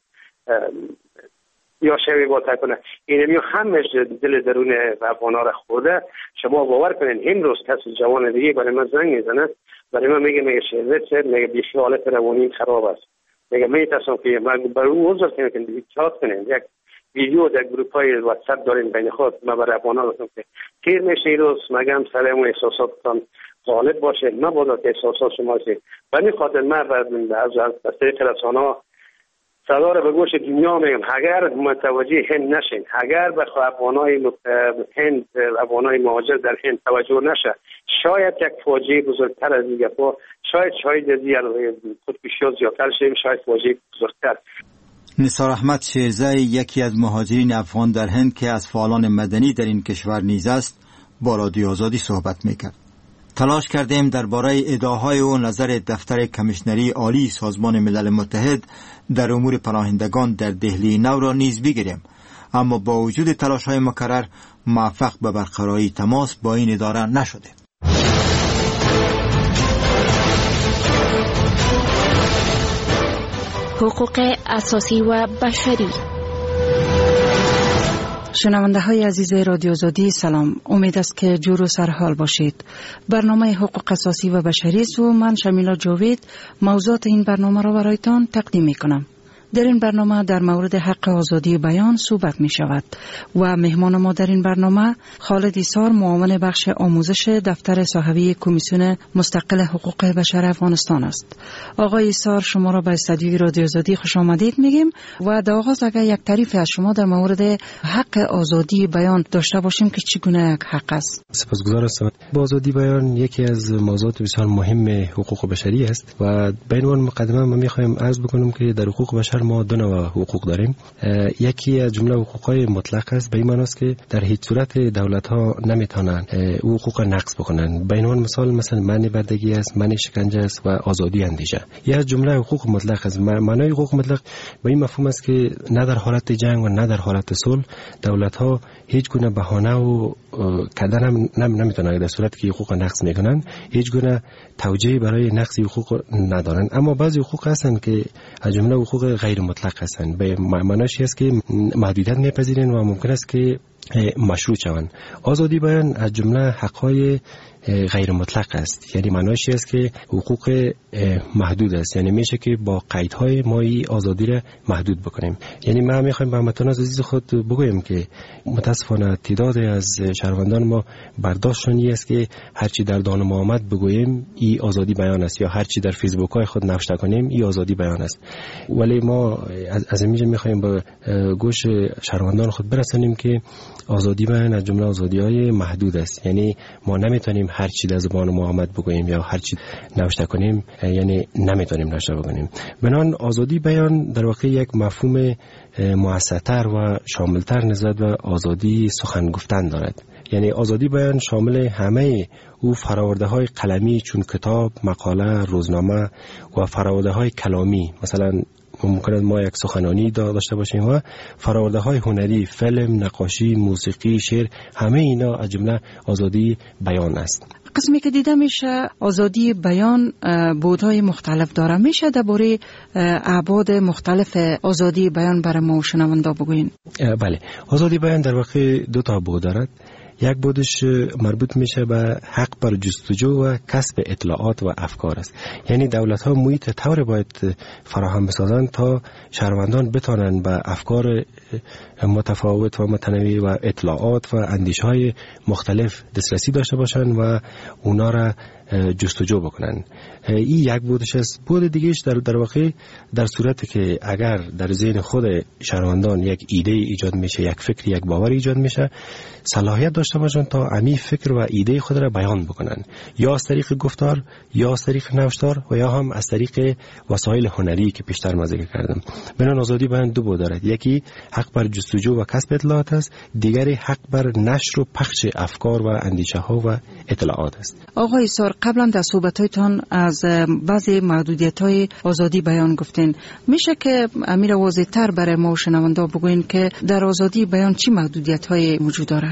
[SPEAKER 10] یا شوی باطل کنه. اینمی همش دل درون افغانا را خورده. شما باور کنین امروز کسی جوان دیگه برای من زنگ میزنه، برای من میگه شهرت میگه بیخی حالت روانی خراب است، میگه میترسم که من برای اون عذر کنم که دیگه چات کنین. یک ویدیو در گروپ های واتساپ دارین بین خود، من برای افغانا گفتم که تیر میشه روز مگم سر اون احساساتتان غالب باشه، مبادا که احساسات شما هستید. و این خاطر من از طریق رسانه‌ها صدا رو به گوش دنیا میگم، اگر متوجه هند نشین، اگر به افغانای هند، افغانای مهاجر در هند توجه نشه، شاید یک فاجعه بزرگتر از دیگه شاید دیگر خودکشی زیادتر شه، شاید فاجعه بزرگتر.
[SPEAKER 1] نثار احمد شیرزایی یکی از مهاجرین افغان در هند که از فعالان مدنی در این کشور نیز است با رادیو آزادی صحبت میکرد. تلاش کردیم درباره ادعاهای و نظر دفتر کمیشنری عالی سازمان ملل متحد در امور پناهندگان در دهلی نو را نیز بگیریم، اما با وجود تلاش‌های مکرر موفق به برقراری تماس با این اداره نشده.
[SPEAKER 14] حقوق اساسی و بشری.
[SPEAKER 11] شنونده های عزیز رادیو آزادی سلام، امید است که جور و سرحال باشید. برنامه حقوق اساسی و بشری است و من شمیلا جاوید موضوعات این برنامه را برایتان تقدیم می کنم. در این برنامه در مورد حق آزادی بیان صحبت می شود و مهمان ما در این برنامه خالد ایسار، معاون بخش آموزش دفتر صاحبی کمیسیون مستقل حقوق بشر افغانستان است. آقای ایسار، شما را به استودیوی رادیو آزادی خوش آمدید میگیم و در آغاز اگر یک تعریف از شما در مورد حق آزادی بیان داشته باشیم که چگونه یک حق است.
[SPEAKER 13] سپاسگزار هستم. آزادی بیان یکی از موضوعات بسیار مهم حقوق بشری است و به عنوان مقدمه ما می‌خوایم عرض بکنم که در حقوق بشر بشر ما دو نوع حقوق داریم. یکی از جمله حقوقهای مطلق است، به این معنی است که در هیچ صورت دولت‌ها نمیتونن حقوق نقض بکنن. به عنوان مثلا منع بردگی است، منع شکنجه است و آزادی اندیشه. یه از جمله حقوق مطلق است. معنای حقوق مطلق به این مفهوم است که نه در حالت جنگ و نه در حالت صلح دولت‌ها هیچ گونه بهانه و کردن نمیتونن، در صورتی که حقوق نقض میکنن هیچ گونه توجیهی برای نقض حقوق ندارن. اما بعضی حقوق هستن که از جمله حقوق غیر مطلق هستن. به معناش است که محدودیت میپذیرن و ممکن است که مشروط شوند. آزادی بیان از جمله حقهای غیر مطلق است، یعنی معناش است که حقوق محدود است، یعنی میشه که با قیدهای ما آزادی را محدود بکنیم. یعنی ما میخوایم به هموطنان عزیز خود بگویم که متاسفانه تعداد از شهروندان ما برداشتشان است که هرچی در دان ما آمد بگوییم ای آزادی بیان است، یا هرچی در فیسبوک های خود نوشته کنیم ای آزادی بیان است. ولی ما از اینجا میخوایم به گوش شهروندان خود برسانیم که آزادی بیان از جمله آزادی‌های محدود است، یعنی ما نمیتونیم هر چی در زبان ما آمد بگوییم یا هر چی نوشته کنیم، یعنی نمیتونیم نوشته بکنیم. بنابراین آزادی بیان در واقع یک مفهوم موسع‌تر و شاملتر نسبت به آزادی سخن گفتن دارد. یعنی آزادی بیان شامل همه او فراورده‌های قلمی چون کتاب، مقاله، روزنامه و فراورده‌های کلامی، مثلا ممکنه ما یک سخنرانی داشته باشیم و فراورده‌های هنری، فیلم، نقاشی، موسیقی، شعر، همه اینا از جمله آزادی بیان است.
[SPEAKER 11] قسمی که دیده میشه آزادی بیان بودهای مختلف داره. میشه درباره ابعاد مختلف آزادی بیان برای ما شنوندا بگوین؟
[SPEAKER 13] بله، آزادی بیان در واقع دو تا بود دارد. یک بودش مربوط میشه به حق بر جستجو و کسب اطلاعات و افکار است. یعنی دولت ها محیط طور باید فراهم بسازند تا شهروندان بتانند به افکار متفاوت و متنوع و اطلاعات و اندیشه های مختلف دسترسی داشته باشند و اونا را جستجو بکنن. این یک بودش است. بود دیگهش در واقع در صورتی که اگر در ذهن خود شهروندان یک ایده ایجاد میشه، یک فکر، یک باور ایجاد میشه، صلاحیت داشته باشن تا امی فکر و ایده خود را بیان بکنن، یا از طریق گفتار، یا از طریق نوشتار و یا هم از طریق وسایل هنری که پیشتر ما ذکر کردم. بنابراین آزادی بیان دو بود دارد. یکی حق بر جستجو و کسب اطلاعات است، دیگری حق بر نشر و پخش افکار و اندیشه ها و اطلاعات است.
[SPEAKER 11] آقای سار، قبلا در صحبت‌هایتان از بعضی محدودیت‌های آزادی بیان گفتین. میشه که امیر واضح‌تر برای ما شنوندا بگوین که در آزادی بیان چی محدودیت‌های وجود داره؟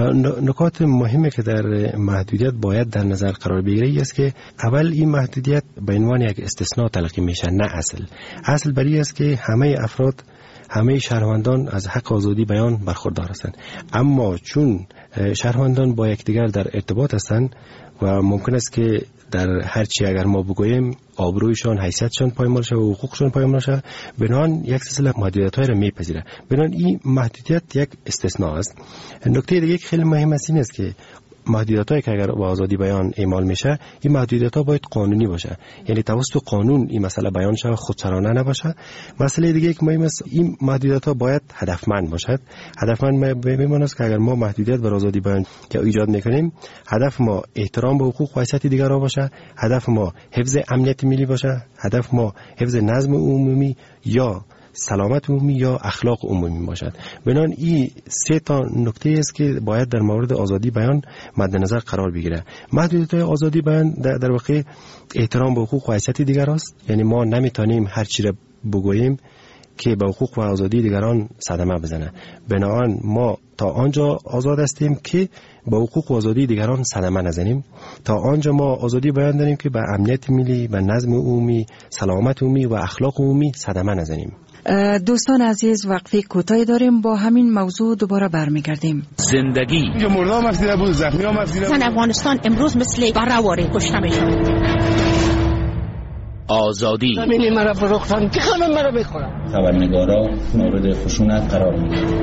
[SPEAKER 13] نکات مهمی که در محدودیت باید در نظر قرار بگیره است که اول این محدودیت به عنوان یک استثناء تلقی میشه، نه اصل برای است که همه افراد، همه شهروندان از حق آزادی بیان برخوردار هستند. اما چون شهروندان با یکدیگر در ارتباط هستند و ممکن است که در هر چی اگر ما بگوییم آبرویشان، حیثیتشان پایمال شه و حقوقشان پایمال شه، بنابراین یک سلسله محدودیت‌های را میپذیره. بنابراین این محدودیت یک استثناء است. نکته دیگه که خیلی مهم است این است که محدودیت‌هایی که اگر با آزادی بیان اعمال میشه، این محدودیت‌ها باید قانونی باشه، یعنی توسط قانون این مسئله بیان شه، خودسرانه نباشه. مسئله دیگه که مهم است، این محدودیت‌ها باید هدفمند باشد. هدفمند میمونه است که اگر ما محدودیت بر آزادی بیان که ایجاد میکنیم، هدف ما احترام به حقوق و حیثیت دیگران باشه، هدف ما حفظ امنیت ملی باشه، هدف ما حفظ نظم عمومی یا سلامت عمومی یا اخلاق عمومی باشد. بنابراین این سه تا نکته است که باید در مورد آزادی بیان مد نظر قرار بگیره. محدودیت آزادی بیان در واقع احترام به حقوق و حیثیت دیگر است، یعنی ما نمیتونیم هر چی را بگوییم که به حقوق و آزادی دیگران صدمه بزنه. بنابراین ما تا آنجا آزاد هستیم که به حقوق و آزادی دیگران صدمه نزنیم، تا آنجا ما آزادی بیان داریم که به امنیت ملی، به نظم عمومی، سلامت عمومی و اخلاق عمومی صدمه نزنیم.
[SPEAKER 11] دوستان عزیز، وقفه کوتاهی داریم، با همین موضوع دوباره برمیگردیم.
[SPEAKER 15] زندگی
[SPEAKER 16] مردم مفیده بود، زخمی ها مفیده بود.
[SPEAKER 15] افغانستان امروز مثل برآواره کشته میشن. آزادی
[SPEAKER 16] زمین مرا فروختن، که خانم مرا بخورم.
[SPEAKER 15] خبرنگارا مورد خشونت قرار میگیرن.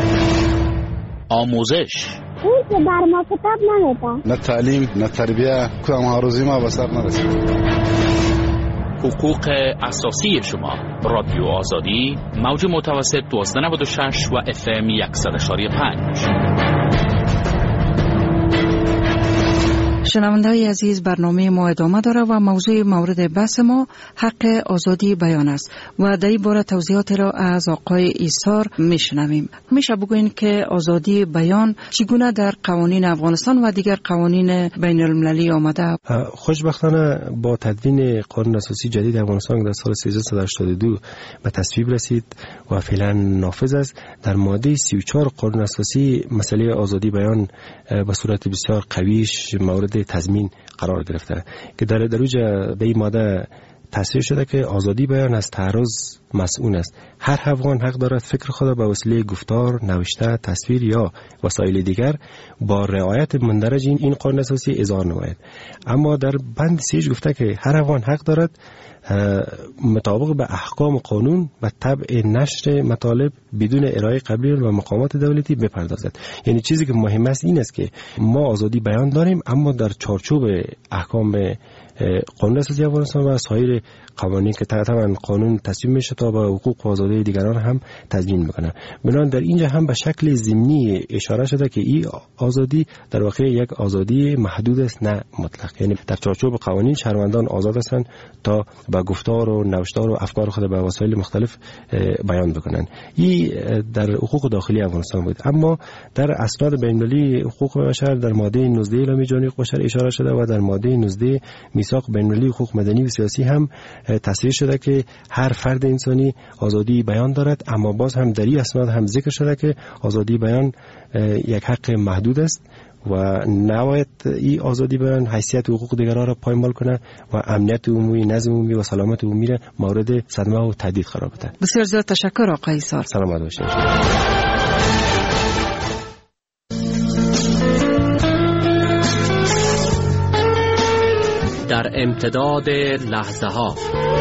[SPEAKER 15] آموزش
[SPEAKER 12] اون که بر ما کتاب نمیده،
[SPEAKER 16] نه تعلیم نه تربیه، کدام روزی ما به سر نرسید.
[SPEAKER 15] حقوق اساسی شما. رادیو آزادی، موج متوسط 1296 و FM 100.5.
[SPEAKER 11] شنونده‌های عزیز، برنامه ما ادامه داره و موضوع مورد بحث ما حق آزادی بیان است و در این باره توضیحات را از آقای ایثار میشنویم. میشه بگوین که آزادی بیان چگونه در قوانین افغانستان و دیگر قوانین بین المللی آمده؟
[SPEAKER 13] خوشبختانه با تدوین قانون اساسی جدید افغانستان در سال 1382 به تصویب رسید و فعلا نافذ است. در ماده 34 قانون اساسی مسئله آزادی بیان به صورت بسیار قویش مورد تضمین قرار گرفته که در اوج به این ماده تصریح شده که آزادی بیان از تعرض مسئول است. هر افغان حق دارد فکر خود به وسیله گفتار، نوشته، تصویر یا وسایل دیگر با رعایت مندرج این قانون اساسی اظهار نماید. اما در بند 3 گفته که هر افغان حق دارد مطابق به احکام قانون و طبع نشر مطالب بدون ارائه قبلی و مقامات دولتی بپردازد. یعنی چیزی که مهم است این است که ما آزادی بیان داریم اما در چارچوب احکام قانون اساسی افغانستان و سایر قوانین که طبعا قانون تصویب میشه تا به حقوق و آزادی دیگران هم تضمین میکنه. بنابراین در اینجا هم به شکل ضمنی اشاره شده که این آزادی در واقع یک آزادی محدود است نه مطلق. یعنی در چارچوب قوانین شهروندان آزاد هستند تا با گفتار و نوشتار و افکار خود به وسایل مختلف بیان بکنند. این در حقوق داخلی افغانستان بود. اما در اسناد بین‌المللی حقوق بشر در ماده 19 اعلامیه جهانی حقوق بشر اشاره شده و در ماده 19 میثاق بین‌المللی حقوق مدنی و سیاسی هم تصریح شده که هر فرد انسانی آزادی بیان دارد. اما باز هم در این اسناد هم ذکر شده که آزادی بیان یک حق محدود است و نباید این آزادی بیان حیثیت حقوق دیگران را پایمال کنه و امنیت عمومی، نظم عمومی و سلامت عمومی را مورد صدمه و تهدید قرار بده.
[SPEAKER 11] بسیار زیاد تشکر آقای ایثار.
[SPEAKER 13] سلامت باشید.
[SPEAKER 15] در امتداد لحظه ها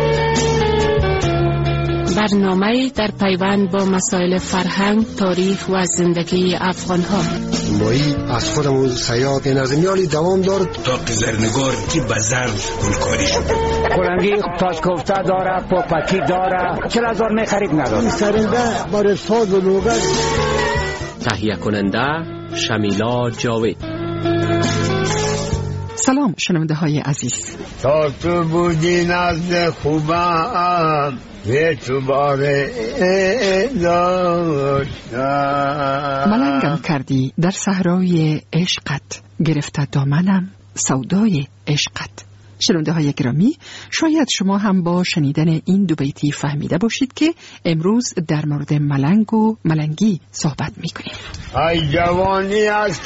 [SPEAKER 24] برنامه در پیوند با مسائل فرهنگ، تاریخ و زندگی افغان ها.
[SPEAKER 17] مایی از خودمون سیاد نظمیالی دوام دارد
[SPEAKER 18] تا قزرنگار که بزرد گلکاری شد.
[SPEAKER 19] کلنگی تاج کوفته داره، پاپکی داره، 40,000 میخرید نداره.
[SPEAKER 17] سرنده بر ساز و لوگت.
[SPEAKER 15] تهیه کننده شمیلا جاوید.
[SPEAKER 11] سلام شنونده های عزیز.
[SPEAKER 20] تا تو بودی نزد خوبم یه تو باره داشتم.
[SPEAKER 11] ملنگم کردی در صحرای عشقت، گرفته دامنم سودای عشقت. شنونده های گرامی، شاید شما هم با شنیدن این دو بیتی فهمیده باشید که امروز در مورد ملنگ و ملنگی صحبت میکنیم.
[SPEAKER 20] ای جوانی از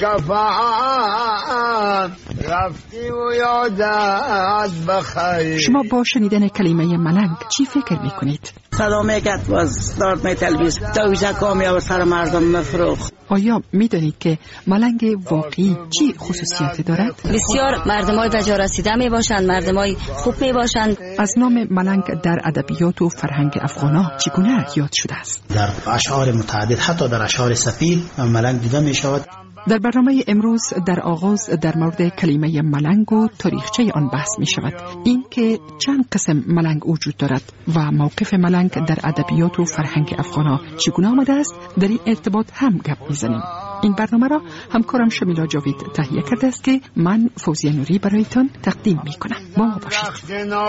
[SPEAKER 20] کفم رفتی و یادت بخیر.
[SPEAKER 11] شما با شنیدن کلمه ملنگ چی فکر میکنید؟
[SPEAKER 21] صدا میگد باز دارد می تلویز دویزه کامیاب سر مردم مفروخ.
[SPEAKER 11] آیا میدانید که ملنگ واقعی چی خصوصیاتی دارد؟
[SPEAKER 22] بسیار مردمای به جا رسیده می باشند، مردمای خوب می باشند.
[SPEAKER 11] از نام ملنگ در ادبیات و فرهنگ افغانا چگونه یاد شده است؟
[SPEAKER 21] در اشعار متعدد، حتی در اشعار سفید ملنگ دیده می شود.
[SPEAKER 11] در برنامه امروز در آغاز در مورد کلمه ملنگ و تاریخچه آن بحث می شود. این که چند قسم ملنگ وجود دارد و موقف ملنگ در ادبیات و فرهنگ افغانا چگونه آمده است، در این ارتباط هم گپ میزنیم. این برنامه را همکارم شمیلا جاوید تهیه کرده است که من فوزیه نوری برایتان تقدیم می کنم. با ما باشید.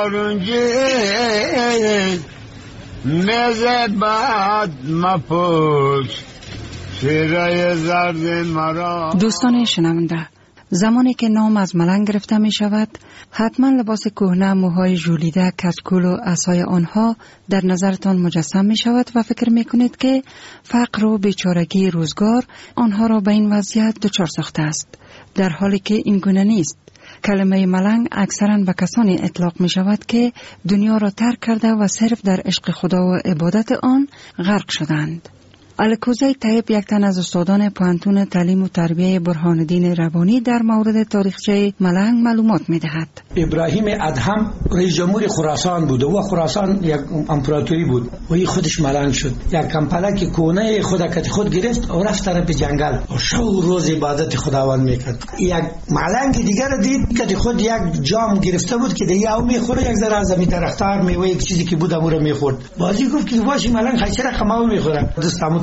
[SPEAKER 11] دوستان شنونده، زمانی که نام از ملنگ گرفته می شود، حتما لباس کهنه، موهای ژولیده، کچکول و عصای آنها در نظرتان مجسم می شود و فکر می کنید که فقر و بیچارگی روزگار آنها را به این وضعیت دچار ساخته است، در حالی که این گونه نیست. کلمه ملنگ اکثرا به کسانی اطلاق می شود که دنیا را ترک کرده و صرف در عشق خدا و عبادت آن غرق شدند. الکوزی طیب، یک تن از استادان پوهنتون تعلیم و تربیه برهان الدین ربانی، در مورد تاریخچه ملنگ معلومات می دهد.
[SPEAKER 23] ابراهیم ادهم رئیس جمهور خراسان بود و خراسان یک امپراتوری بود و این خودش ملنگ شد. یک کمپلک کونه خود گرفت و رفت طرف جنگل و شو روز عبادت خداوند میکرد. یک ملنگ دیگر دید که خود یک جام گرفته بود که دیگه او میخوره، یک ذره از زمین درختار میوه یک چیزی که بود امور میخورد. بازی گفت که واش ملنگ خیلی رقم میخوره. دوستم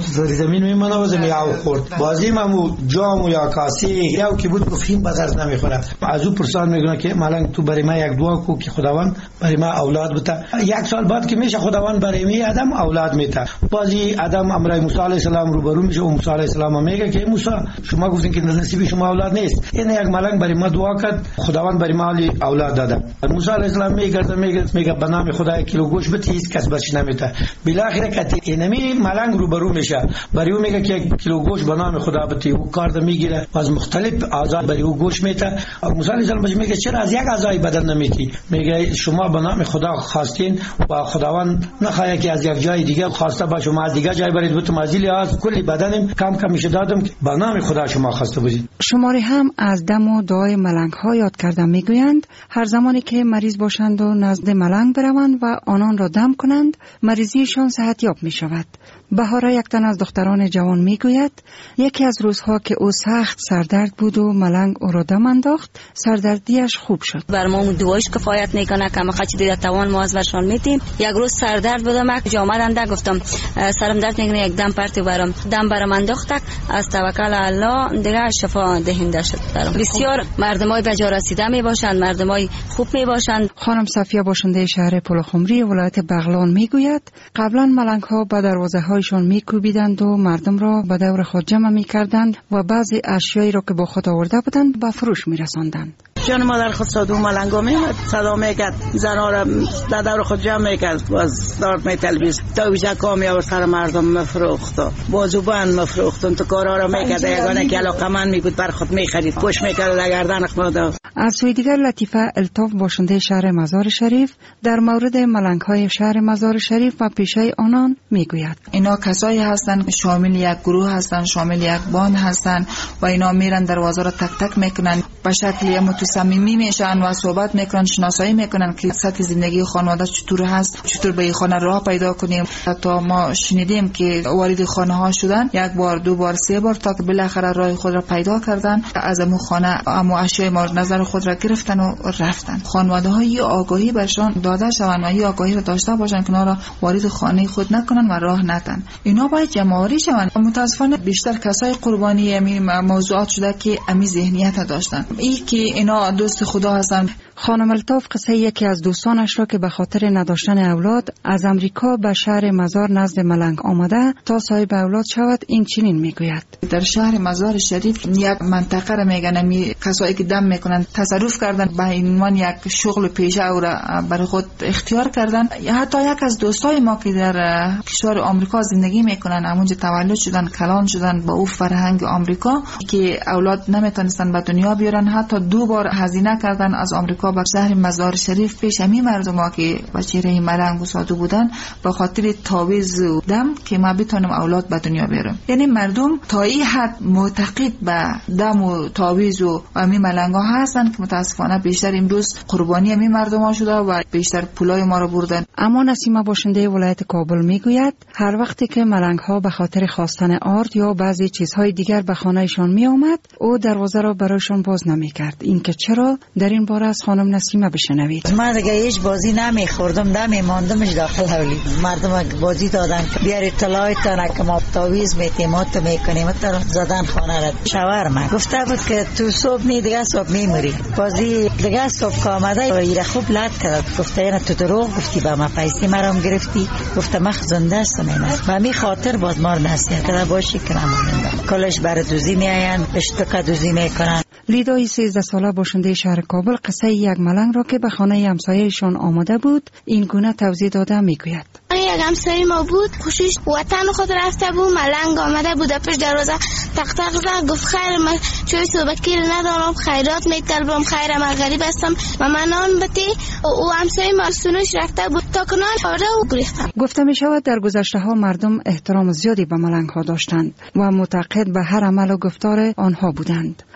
[SPEAKER 23] زمین میمونه و زمین او خورد بازی ممو جام یا کاسه یا کی بود گفتیم بازار نمیخوره. از او پرسان میگن که مالنگ تو برای ما یک دعا کو که خداوند برای ما اولاد بده. یک سال بعد که میشه خداوند برای می آدم اولاد میده. بازی آدم امرای موسی علیه السلام روبرو میشه و موسی علیه السلام میگه که موسی شما گفتین که نصیب شما اولاد نیست. این یک مالنگ برای ما دعا کرد خداوند برای ما اولاد داده. موسی علیه السلام میگه به نام خدا کیلو گوشت به هیچ کس برش نمیده. بالاخره که اینمی مالنگ روبرو میشه برای او میگه که کیلو گوشت به نام خدا بده. او کارد میگیره از مختلف اعضا برای او گوشت میده. موسی علیه السلام میگه چرا از یک اعضای بدن نمیتی؟ میگه شما به نام خدا خواستین و خداوند نخواهد که از یک جای دیگه خواسته باشه شما از دیگه جای برید بتون مازیلی از کلی بدنم کم میشه دادم که به نام خدا شما خواسته باشید.
[SPEAKER 11] شماری هم از دم و دعای ملنگ ها یاد کردن میگویند هر زمانی که مریض باشند و نزد ملنگ بروند و آنان را دم کنند مریضیشان صحتیاب می شود. بهاره یک تن از دختران جوان میگوید یکی از روزها که او سخت سردرد بود و ملنگ او را دم انداخت سردردیش خوب شد.
[SPEAKER 22] بر ما دوایش کفایت میکنه که ما خچ دیده توان ما از ورشان میتیم. یک روز سردرد بودم که آمدند گفتم سرم درد میکنه یک دم پرتی برام انداخت از توکل الله دیگه شفا دهنده شد. بسیار مردمای به جا رسیده می باشند مردمای خوب می باشند.
[SPEAKER 11] خانم صفیه باشنده شهر پلخمری ولایت بغلان میگوید قبلا ملنگ ها به دروازه هایشان میکوبیدند و مردم را به دور خود جمع میکردند و بعضی اشیایی را که با خود آورده بودند به فروش میرساندند.
[SPEAKER 21] جان مادر خود صدو ملنگا میمد صدا میکرد زنا را در دور خود جمع میکرد باز دارد میتلبیز دویزه کامیاب سر مردم مفروخت بازوبند مفروخت تو کارها را میکرد یگانه که علاقه من میبود بر خود میخرید پوش میکرد لگردن اخماده.
[SPEAKER 11] از سوی دیگر لطیفه الطاف باشنده شهر مزار شریف در مورد ملنگ های شهر مزار شریف و پیشه آنان میگوید
[SPEAKER 2] اینا کسایی هستند شامل یک گروه هستند شامل یک باند هستند و اینا میرن دروازه را تک تک میکنن به شکلی متصمیمی میشن و صحبت میکنن شناسایی میکنن که سطح زندگی خانواده چطور هست چطور به این خانه راه پیدا کنیم. حتی ما شنیدیم که وارد خانه ها شدن یک بار دو بار سه بار تا که بالاخره راه خود را پیدا کردن از امو خانه امو اشیاء مورد نظر خود را گرفتن و رفتن. خانواده ها یه آگاهی برشان داده شوند و یه آگاهی را داشته باشن که اونا را وارد خانه خود نکنن و راه ندن. اینا باید جمع‌آوری شوند. متاسفانه بیشتر کسای قربانی همین موضوعات شده که امی ذهنیت داشتن این که اینا دوست خدا هستن.
[SPEAKER 11] خانم الطاف قصه یکی از دوستانش را که به خاطر نداشتن اولاد از امریکا به شهر مزار نزد ملنگ آمده تا صاحب اولاد شود این چنین میگوید.
[SPEAKER 2] در شهر مزار شریف یک منطقه را میگن می کسایی که دم میکنن تصرف کردن به عنوان یک شغل پیشه او را برای خود اختیار کردن. حتی یک از دوستای ما که در کشور آمریکا زندگی میکنن همونجا تولد شدن کلان شدن با او فرهنگ آمریکا که اولاد نمیتونستن به دنیا بیارن حتی 2 بار هزینه کردن از آمریکا به شهر مزار شریف پیش همین مردم که بچه‌های ملنگ و سادو بودن به خاطر تعویض و دم که ما بتونیم اولاد به دنیا بیاریم. یعنی مردم تا این حد معتقد به دم و تعویض و همین ملنگا هستن که متاسفانه بیشتر امروز قربانی همین مردم ها شده و بیشتر پولای ما رو بردن.
[SPEAKER 11] اما نسیمه باشنده ولایت کابل میگوید هر وقتی که ملنگ ها به خاطر خواستن آرد یا بعضی چیزهای دیگر به خانهشان می آمد او دروازه را برایشان باز نمیکرد. اینکه چرا در این باره از خانم نسیمه بشنوید.
[SPEAKER 21] من دیگه هیچ بازی نمیخوردم دم ماندمش داخل حولی مردم بازی دادن که بیار اطلاعاتتان که ما تعویض میتیم ما تو میکنیم تا زدن خانه را شاورما گفته بود که تو صبح می دیگه صبح میموری بازی دیگه صبح آمده و ایره خوب لط کرد گفته اینا تو دروغ گفتی با ما پیسی مرام گرفتی گفته من زنده هستم اینا و می خاطر باز مار نصیحت کرده باشی که نموننده کلش برای دوزی میاین اشتکا دوزی میکنن.
[SPEAKER 11] لیدای 13 ساله باشنده شهر کابل قصه یک ملنگ را که به خانه همسایه‌شان آمده بود این گونه توضیح داده میگوید.
[SPEAKER 12] یک همسایه ما بود خوشش وطن خود رفته بود ملنگ آمده بود پیش دروازه تق تق زد گفت خیر من چوی صبحکی ندارم خیرات میطلبم خیر من غریب هستم و من نان بتی او همسایه ما سونش رفته بود تا کنان آورده و گرفتم.
[SPEAKER 11] گفته می شود در گذشته ها مردم احترام زیادی به ملنگ ها داشتند و معتقد به هر عمل و گفتار آنها بودند.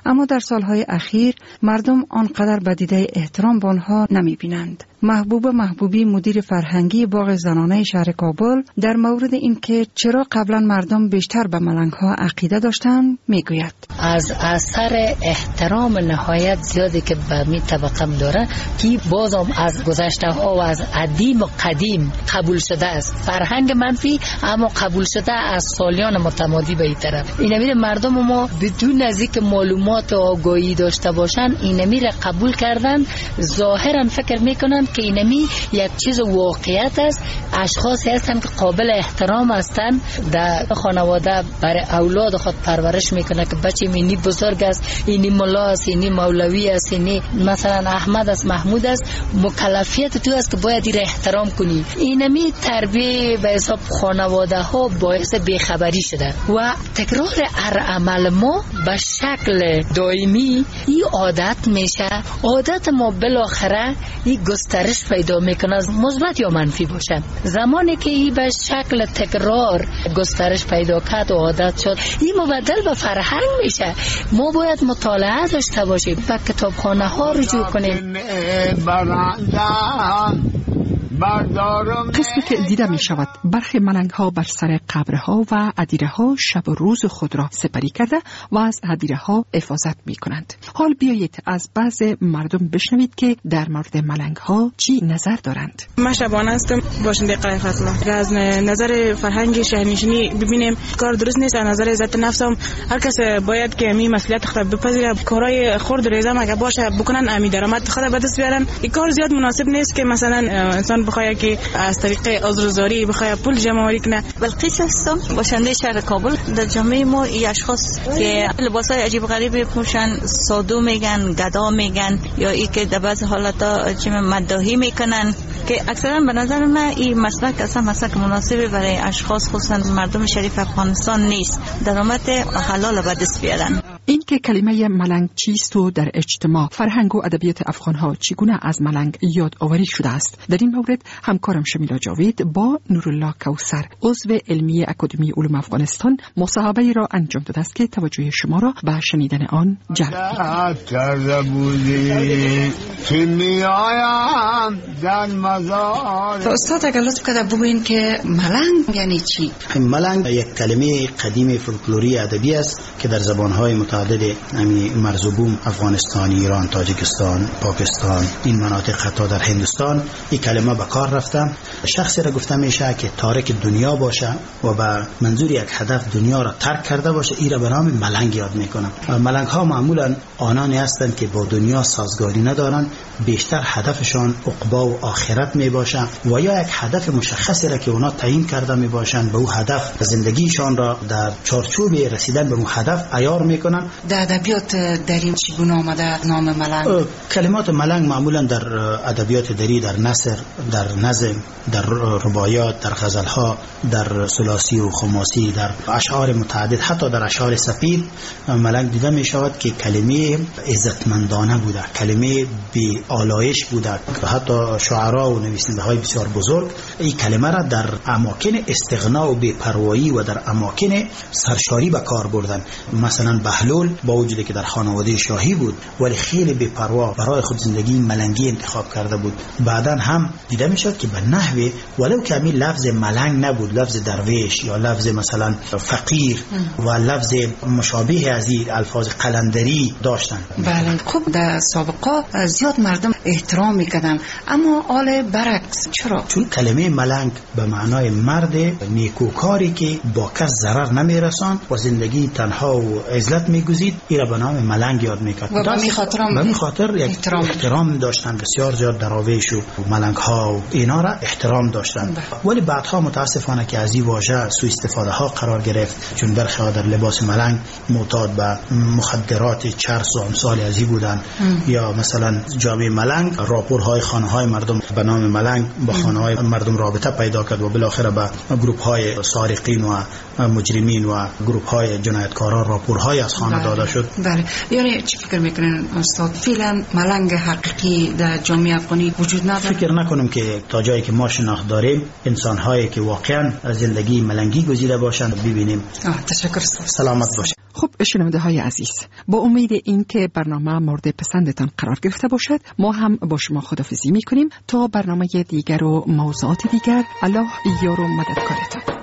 [SPEAKER 11] اما در سالهای اخیر مردم آنقدر به دیده احترام به آنها نمی‌بینند. محبوبی مدیر فرهنگی باغ زنانه شهر کابل در مورد اینکه چرا قبلا مردم بیشتر به ملنگ‌ها عقیده داشتند میگوید:
[SPEAKER 3] از اثر احترام نهایت زیادی که به می طبقه داره که بازم از گذشته ها و از عدیم و قدیم قبول شده است. فرهنگ منفی اما قبول شده از سالیان متمادی به این طرف. اینمی مردم ما بدون از اینکه معلومات و آگاهی داشته باشن اینمی را قبول کردن، ظاهرا فکر میکنن که اینمی یک چیز واقعیت است. اشخاصی هستند که قابل احترام هستند، در خانواده برای اولاد خود پرورش میکنه که بچه اینی بزرگ است، اینی ملا است، اینی مولوی است، اینی مثلا احمد است، محمود است. مکلفیت تو است که باید این احترام کنی. اینمی تربیت به حساب خانواده ها باعث بیخبری شده و تکرار هر عمل ما به شکل دائمی این عادت میشه. عادت ما بالاخره این گسترش پیدا میکنه، مثبت یا منفی باشه. زمانی که این به شکل تکرار گسترش پیدا کرد و عادت شد، این مبدل به فرهنگ میشه. ما باید مطالعه داشته باشیم، به کتابخانه ها رجوع کنیم.
[SPEAKER 4] قسمی که دیده می شود برخی ملنگ ها بر سر قبره ها و ادیره ها شب و روز خود را سپری کرده و از ادیره ها حفاظت می کنند. حال بیایید از بعض مردم بشنوید که در مورد ملنگ ها چی نظر دارند.
[SPEAKER 6] من شبانه هستم، باشنده قلعه فاطمه. از نظر فرهنگ شهرنشینی ببینیم کار درست نیست. از نظر عزت نفس هم هر کس باید که می مسئولیت خود بپذیره. کارهای خرد و ریزه اگه باشه بکنن، امی درآمد خود به دست بیارن. این کار زیاد مناسب نیست که مثلا انسان بخواد که از طریق عذرزاری بخواد پول جمع آوری کنه.
[SPEAKER 7] بلقیس هستم، باشنده شهر کابل. در جامعه ما این اشخاص که لباسای عجیب غریب پوشن، سادو میگن، گدا میگن، یا ای که در بعض حالتا مداحی میکنن، که اکثرا به نظر من این مسلک اصلا مسلک مناسبی برای اشخاص خصوصا مردم شریف افغانستان نیست. درآمد حلال به دست بیارن.
[SPEAKER 4] این که کلمه ملنگ چیست و در اجتماع فرهنگ و ادبیات افغانها چگونه از ملنگ یاد آوری شده است، در این مورد همکارم شمیلا جاوید با نورالله کوثر عضو علمی اکادمی علوم افغانستان مصاحبه را انجام داده است که توجه شما را به شنیدن آن جلب
[SPEAKER 7] تا استاد اگر لطف کرده بگوین که ملنگ یعنی چی؟
[SPEAKER 8] ملنگ یک کلمه قدیم فولکلوری ادبی است که در زبانهای متعدد مرزبوم افغانستان، ایران، تاجیکستان، پاکستان، این مناطق حتی در هندوستان این کلمه به کار رفته. شخصی را گفته میشه که تارک دنیا باشه و به منظور یک هدف دنیا را ترک کرده باشه، این را به نام ملنگ یاد میکنن. ملنگ ها معمولا آنانی هستند که با دنیا سازگاری ندارن، بیشتر هدفشان عقبا و آخرت می باشه و یا یک هدف مشخصی را که اونا تعیین کرده می باشند به او هدف زندگیشان را در چارچوب رسیدن به اون هدف عیار میکنن.
[SPEAKER 7] در ادبیات در این چگونه آمده نام ملنگ؟
[SPEAKER 8] کلمات ملنگ معمولا در ادبیات دری، در نثر، در نظم، در رباعیات، در غزلها، در ثلاثی و خماسی، در اشعار متعدد، حتی در اشعار سپید ملنگ دیده می شود که کلمه عزتمندانه بوده، کلمه بی آلایش بوده. حتی شاعرها و نویسنده های بسیار بزرگ این کلمه را در اماکن استغنا و بی‌پروایی و در اماکن سرشاری به کار بردن. مثلا بهلول با وجودی که در خانواده شاهی بود ولی خیلی بی‌پروا برای خود زندگی ملنگی انتخاب کرده بود. بعداً هم دیده می شد که به نحوی ولو که همین لفظ ملنگ نبود، لفظ درویش یا لفظ مثلا فقیر و لفظ مشابه از این الفاظ قلندری داشتن.
[SPEAKER 7] بله. خب در سابقه زیاد مردم احترام میکردن، اما آل برعکس. چرا؟
[SPEAKER 8] چون کلمه ملنگ به معنای مرد نیکوکاری که با کس ضرر نمیرساند و زندگی تنها و عزلت میگزید، این را به نام ملنگ یاد میکرد.
[SPEAKER 7] و به خاطر
[SPEAKER 8] احترام داشتن بسیار زیاد. دراویش و ملنگ ها و اینا را احترام داشتن. ولی بعدها متاسفانه که از این واژه سوء استفاده ها قرار گرفت، چون برخی در لباس ملنگ معتاد به مخدرات چرس و امثال از این بودن. یا مثلا جامعه ملنگ راپورهای خانه‌های مردم به نام ملنگ با خانه‌های مردم رابطه پیدا کرد و بالاخره به گروه‌های سارقین و مجرمین و گروه‌های جنایتکاران راپورهای از خانه داده شد.
[SPEAKER 7] بله. یعنی چی فکر میکنین استاد؟ فعلا ملنگ حقیقی در جامعه افغانی وجود نداره؟
[SPEAKER 8] فکر نکنم که تا جایی که ما شناخت داریم انسان‌هایی که واقعا از زندگی ملنگی گزیده باشند ببینیم.
[SPEAKER 7] تشکر استاد.
[SPEAKER 8] سلامت باشید.
[SPEAKER 4] خب شنونده های عزیز، با امید اینکه برنامه مورد پسندتان قرار گرفته باشد، ما هم با شما خداحافظی میکنیم تا برنامه دیگر و موضوعات دیگر. الله یار و مددکارتان.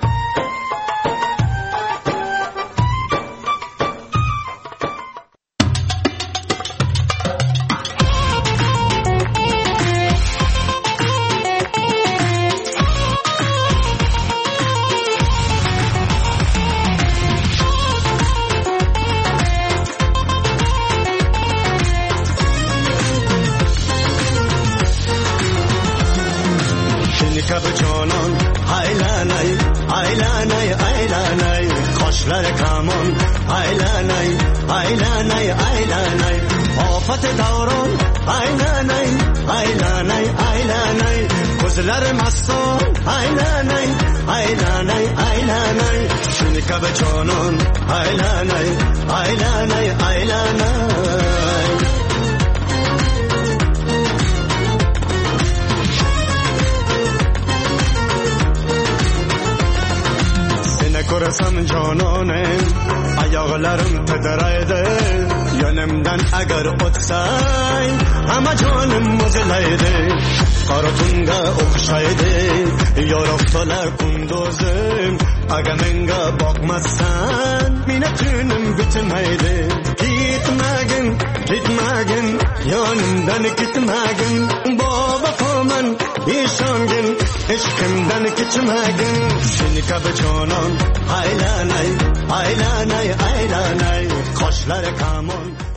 [SPEAKER 1] Kurasam canone ayağlarım tedreyde yönümden eğer otsay ama canım muzlaydı Karatunga okşaydı yoruktola kunduzum Agamenga bakmazsan minnetünüm bitmeydi Gitmegin yanımdan gitmegin Baba faman işangin eşkimden gitmegin Seni kabe canan aylanay Kaşları kaman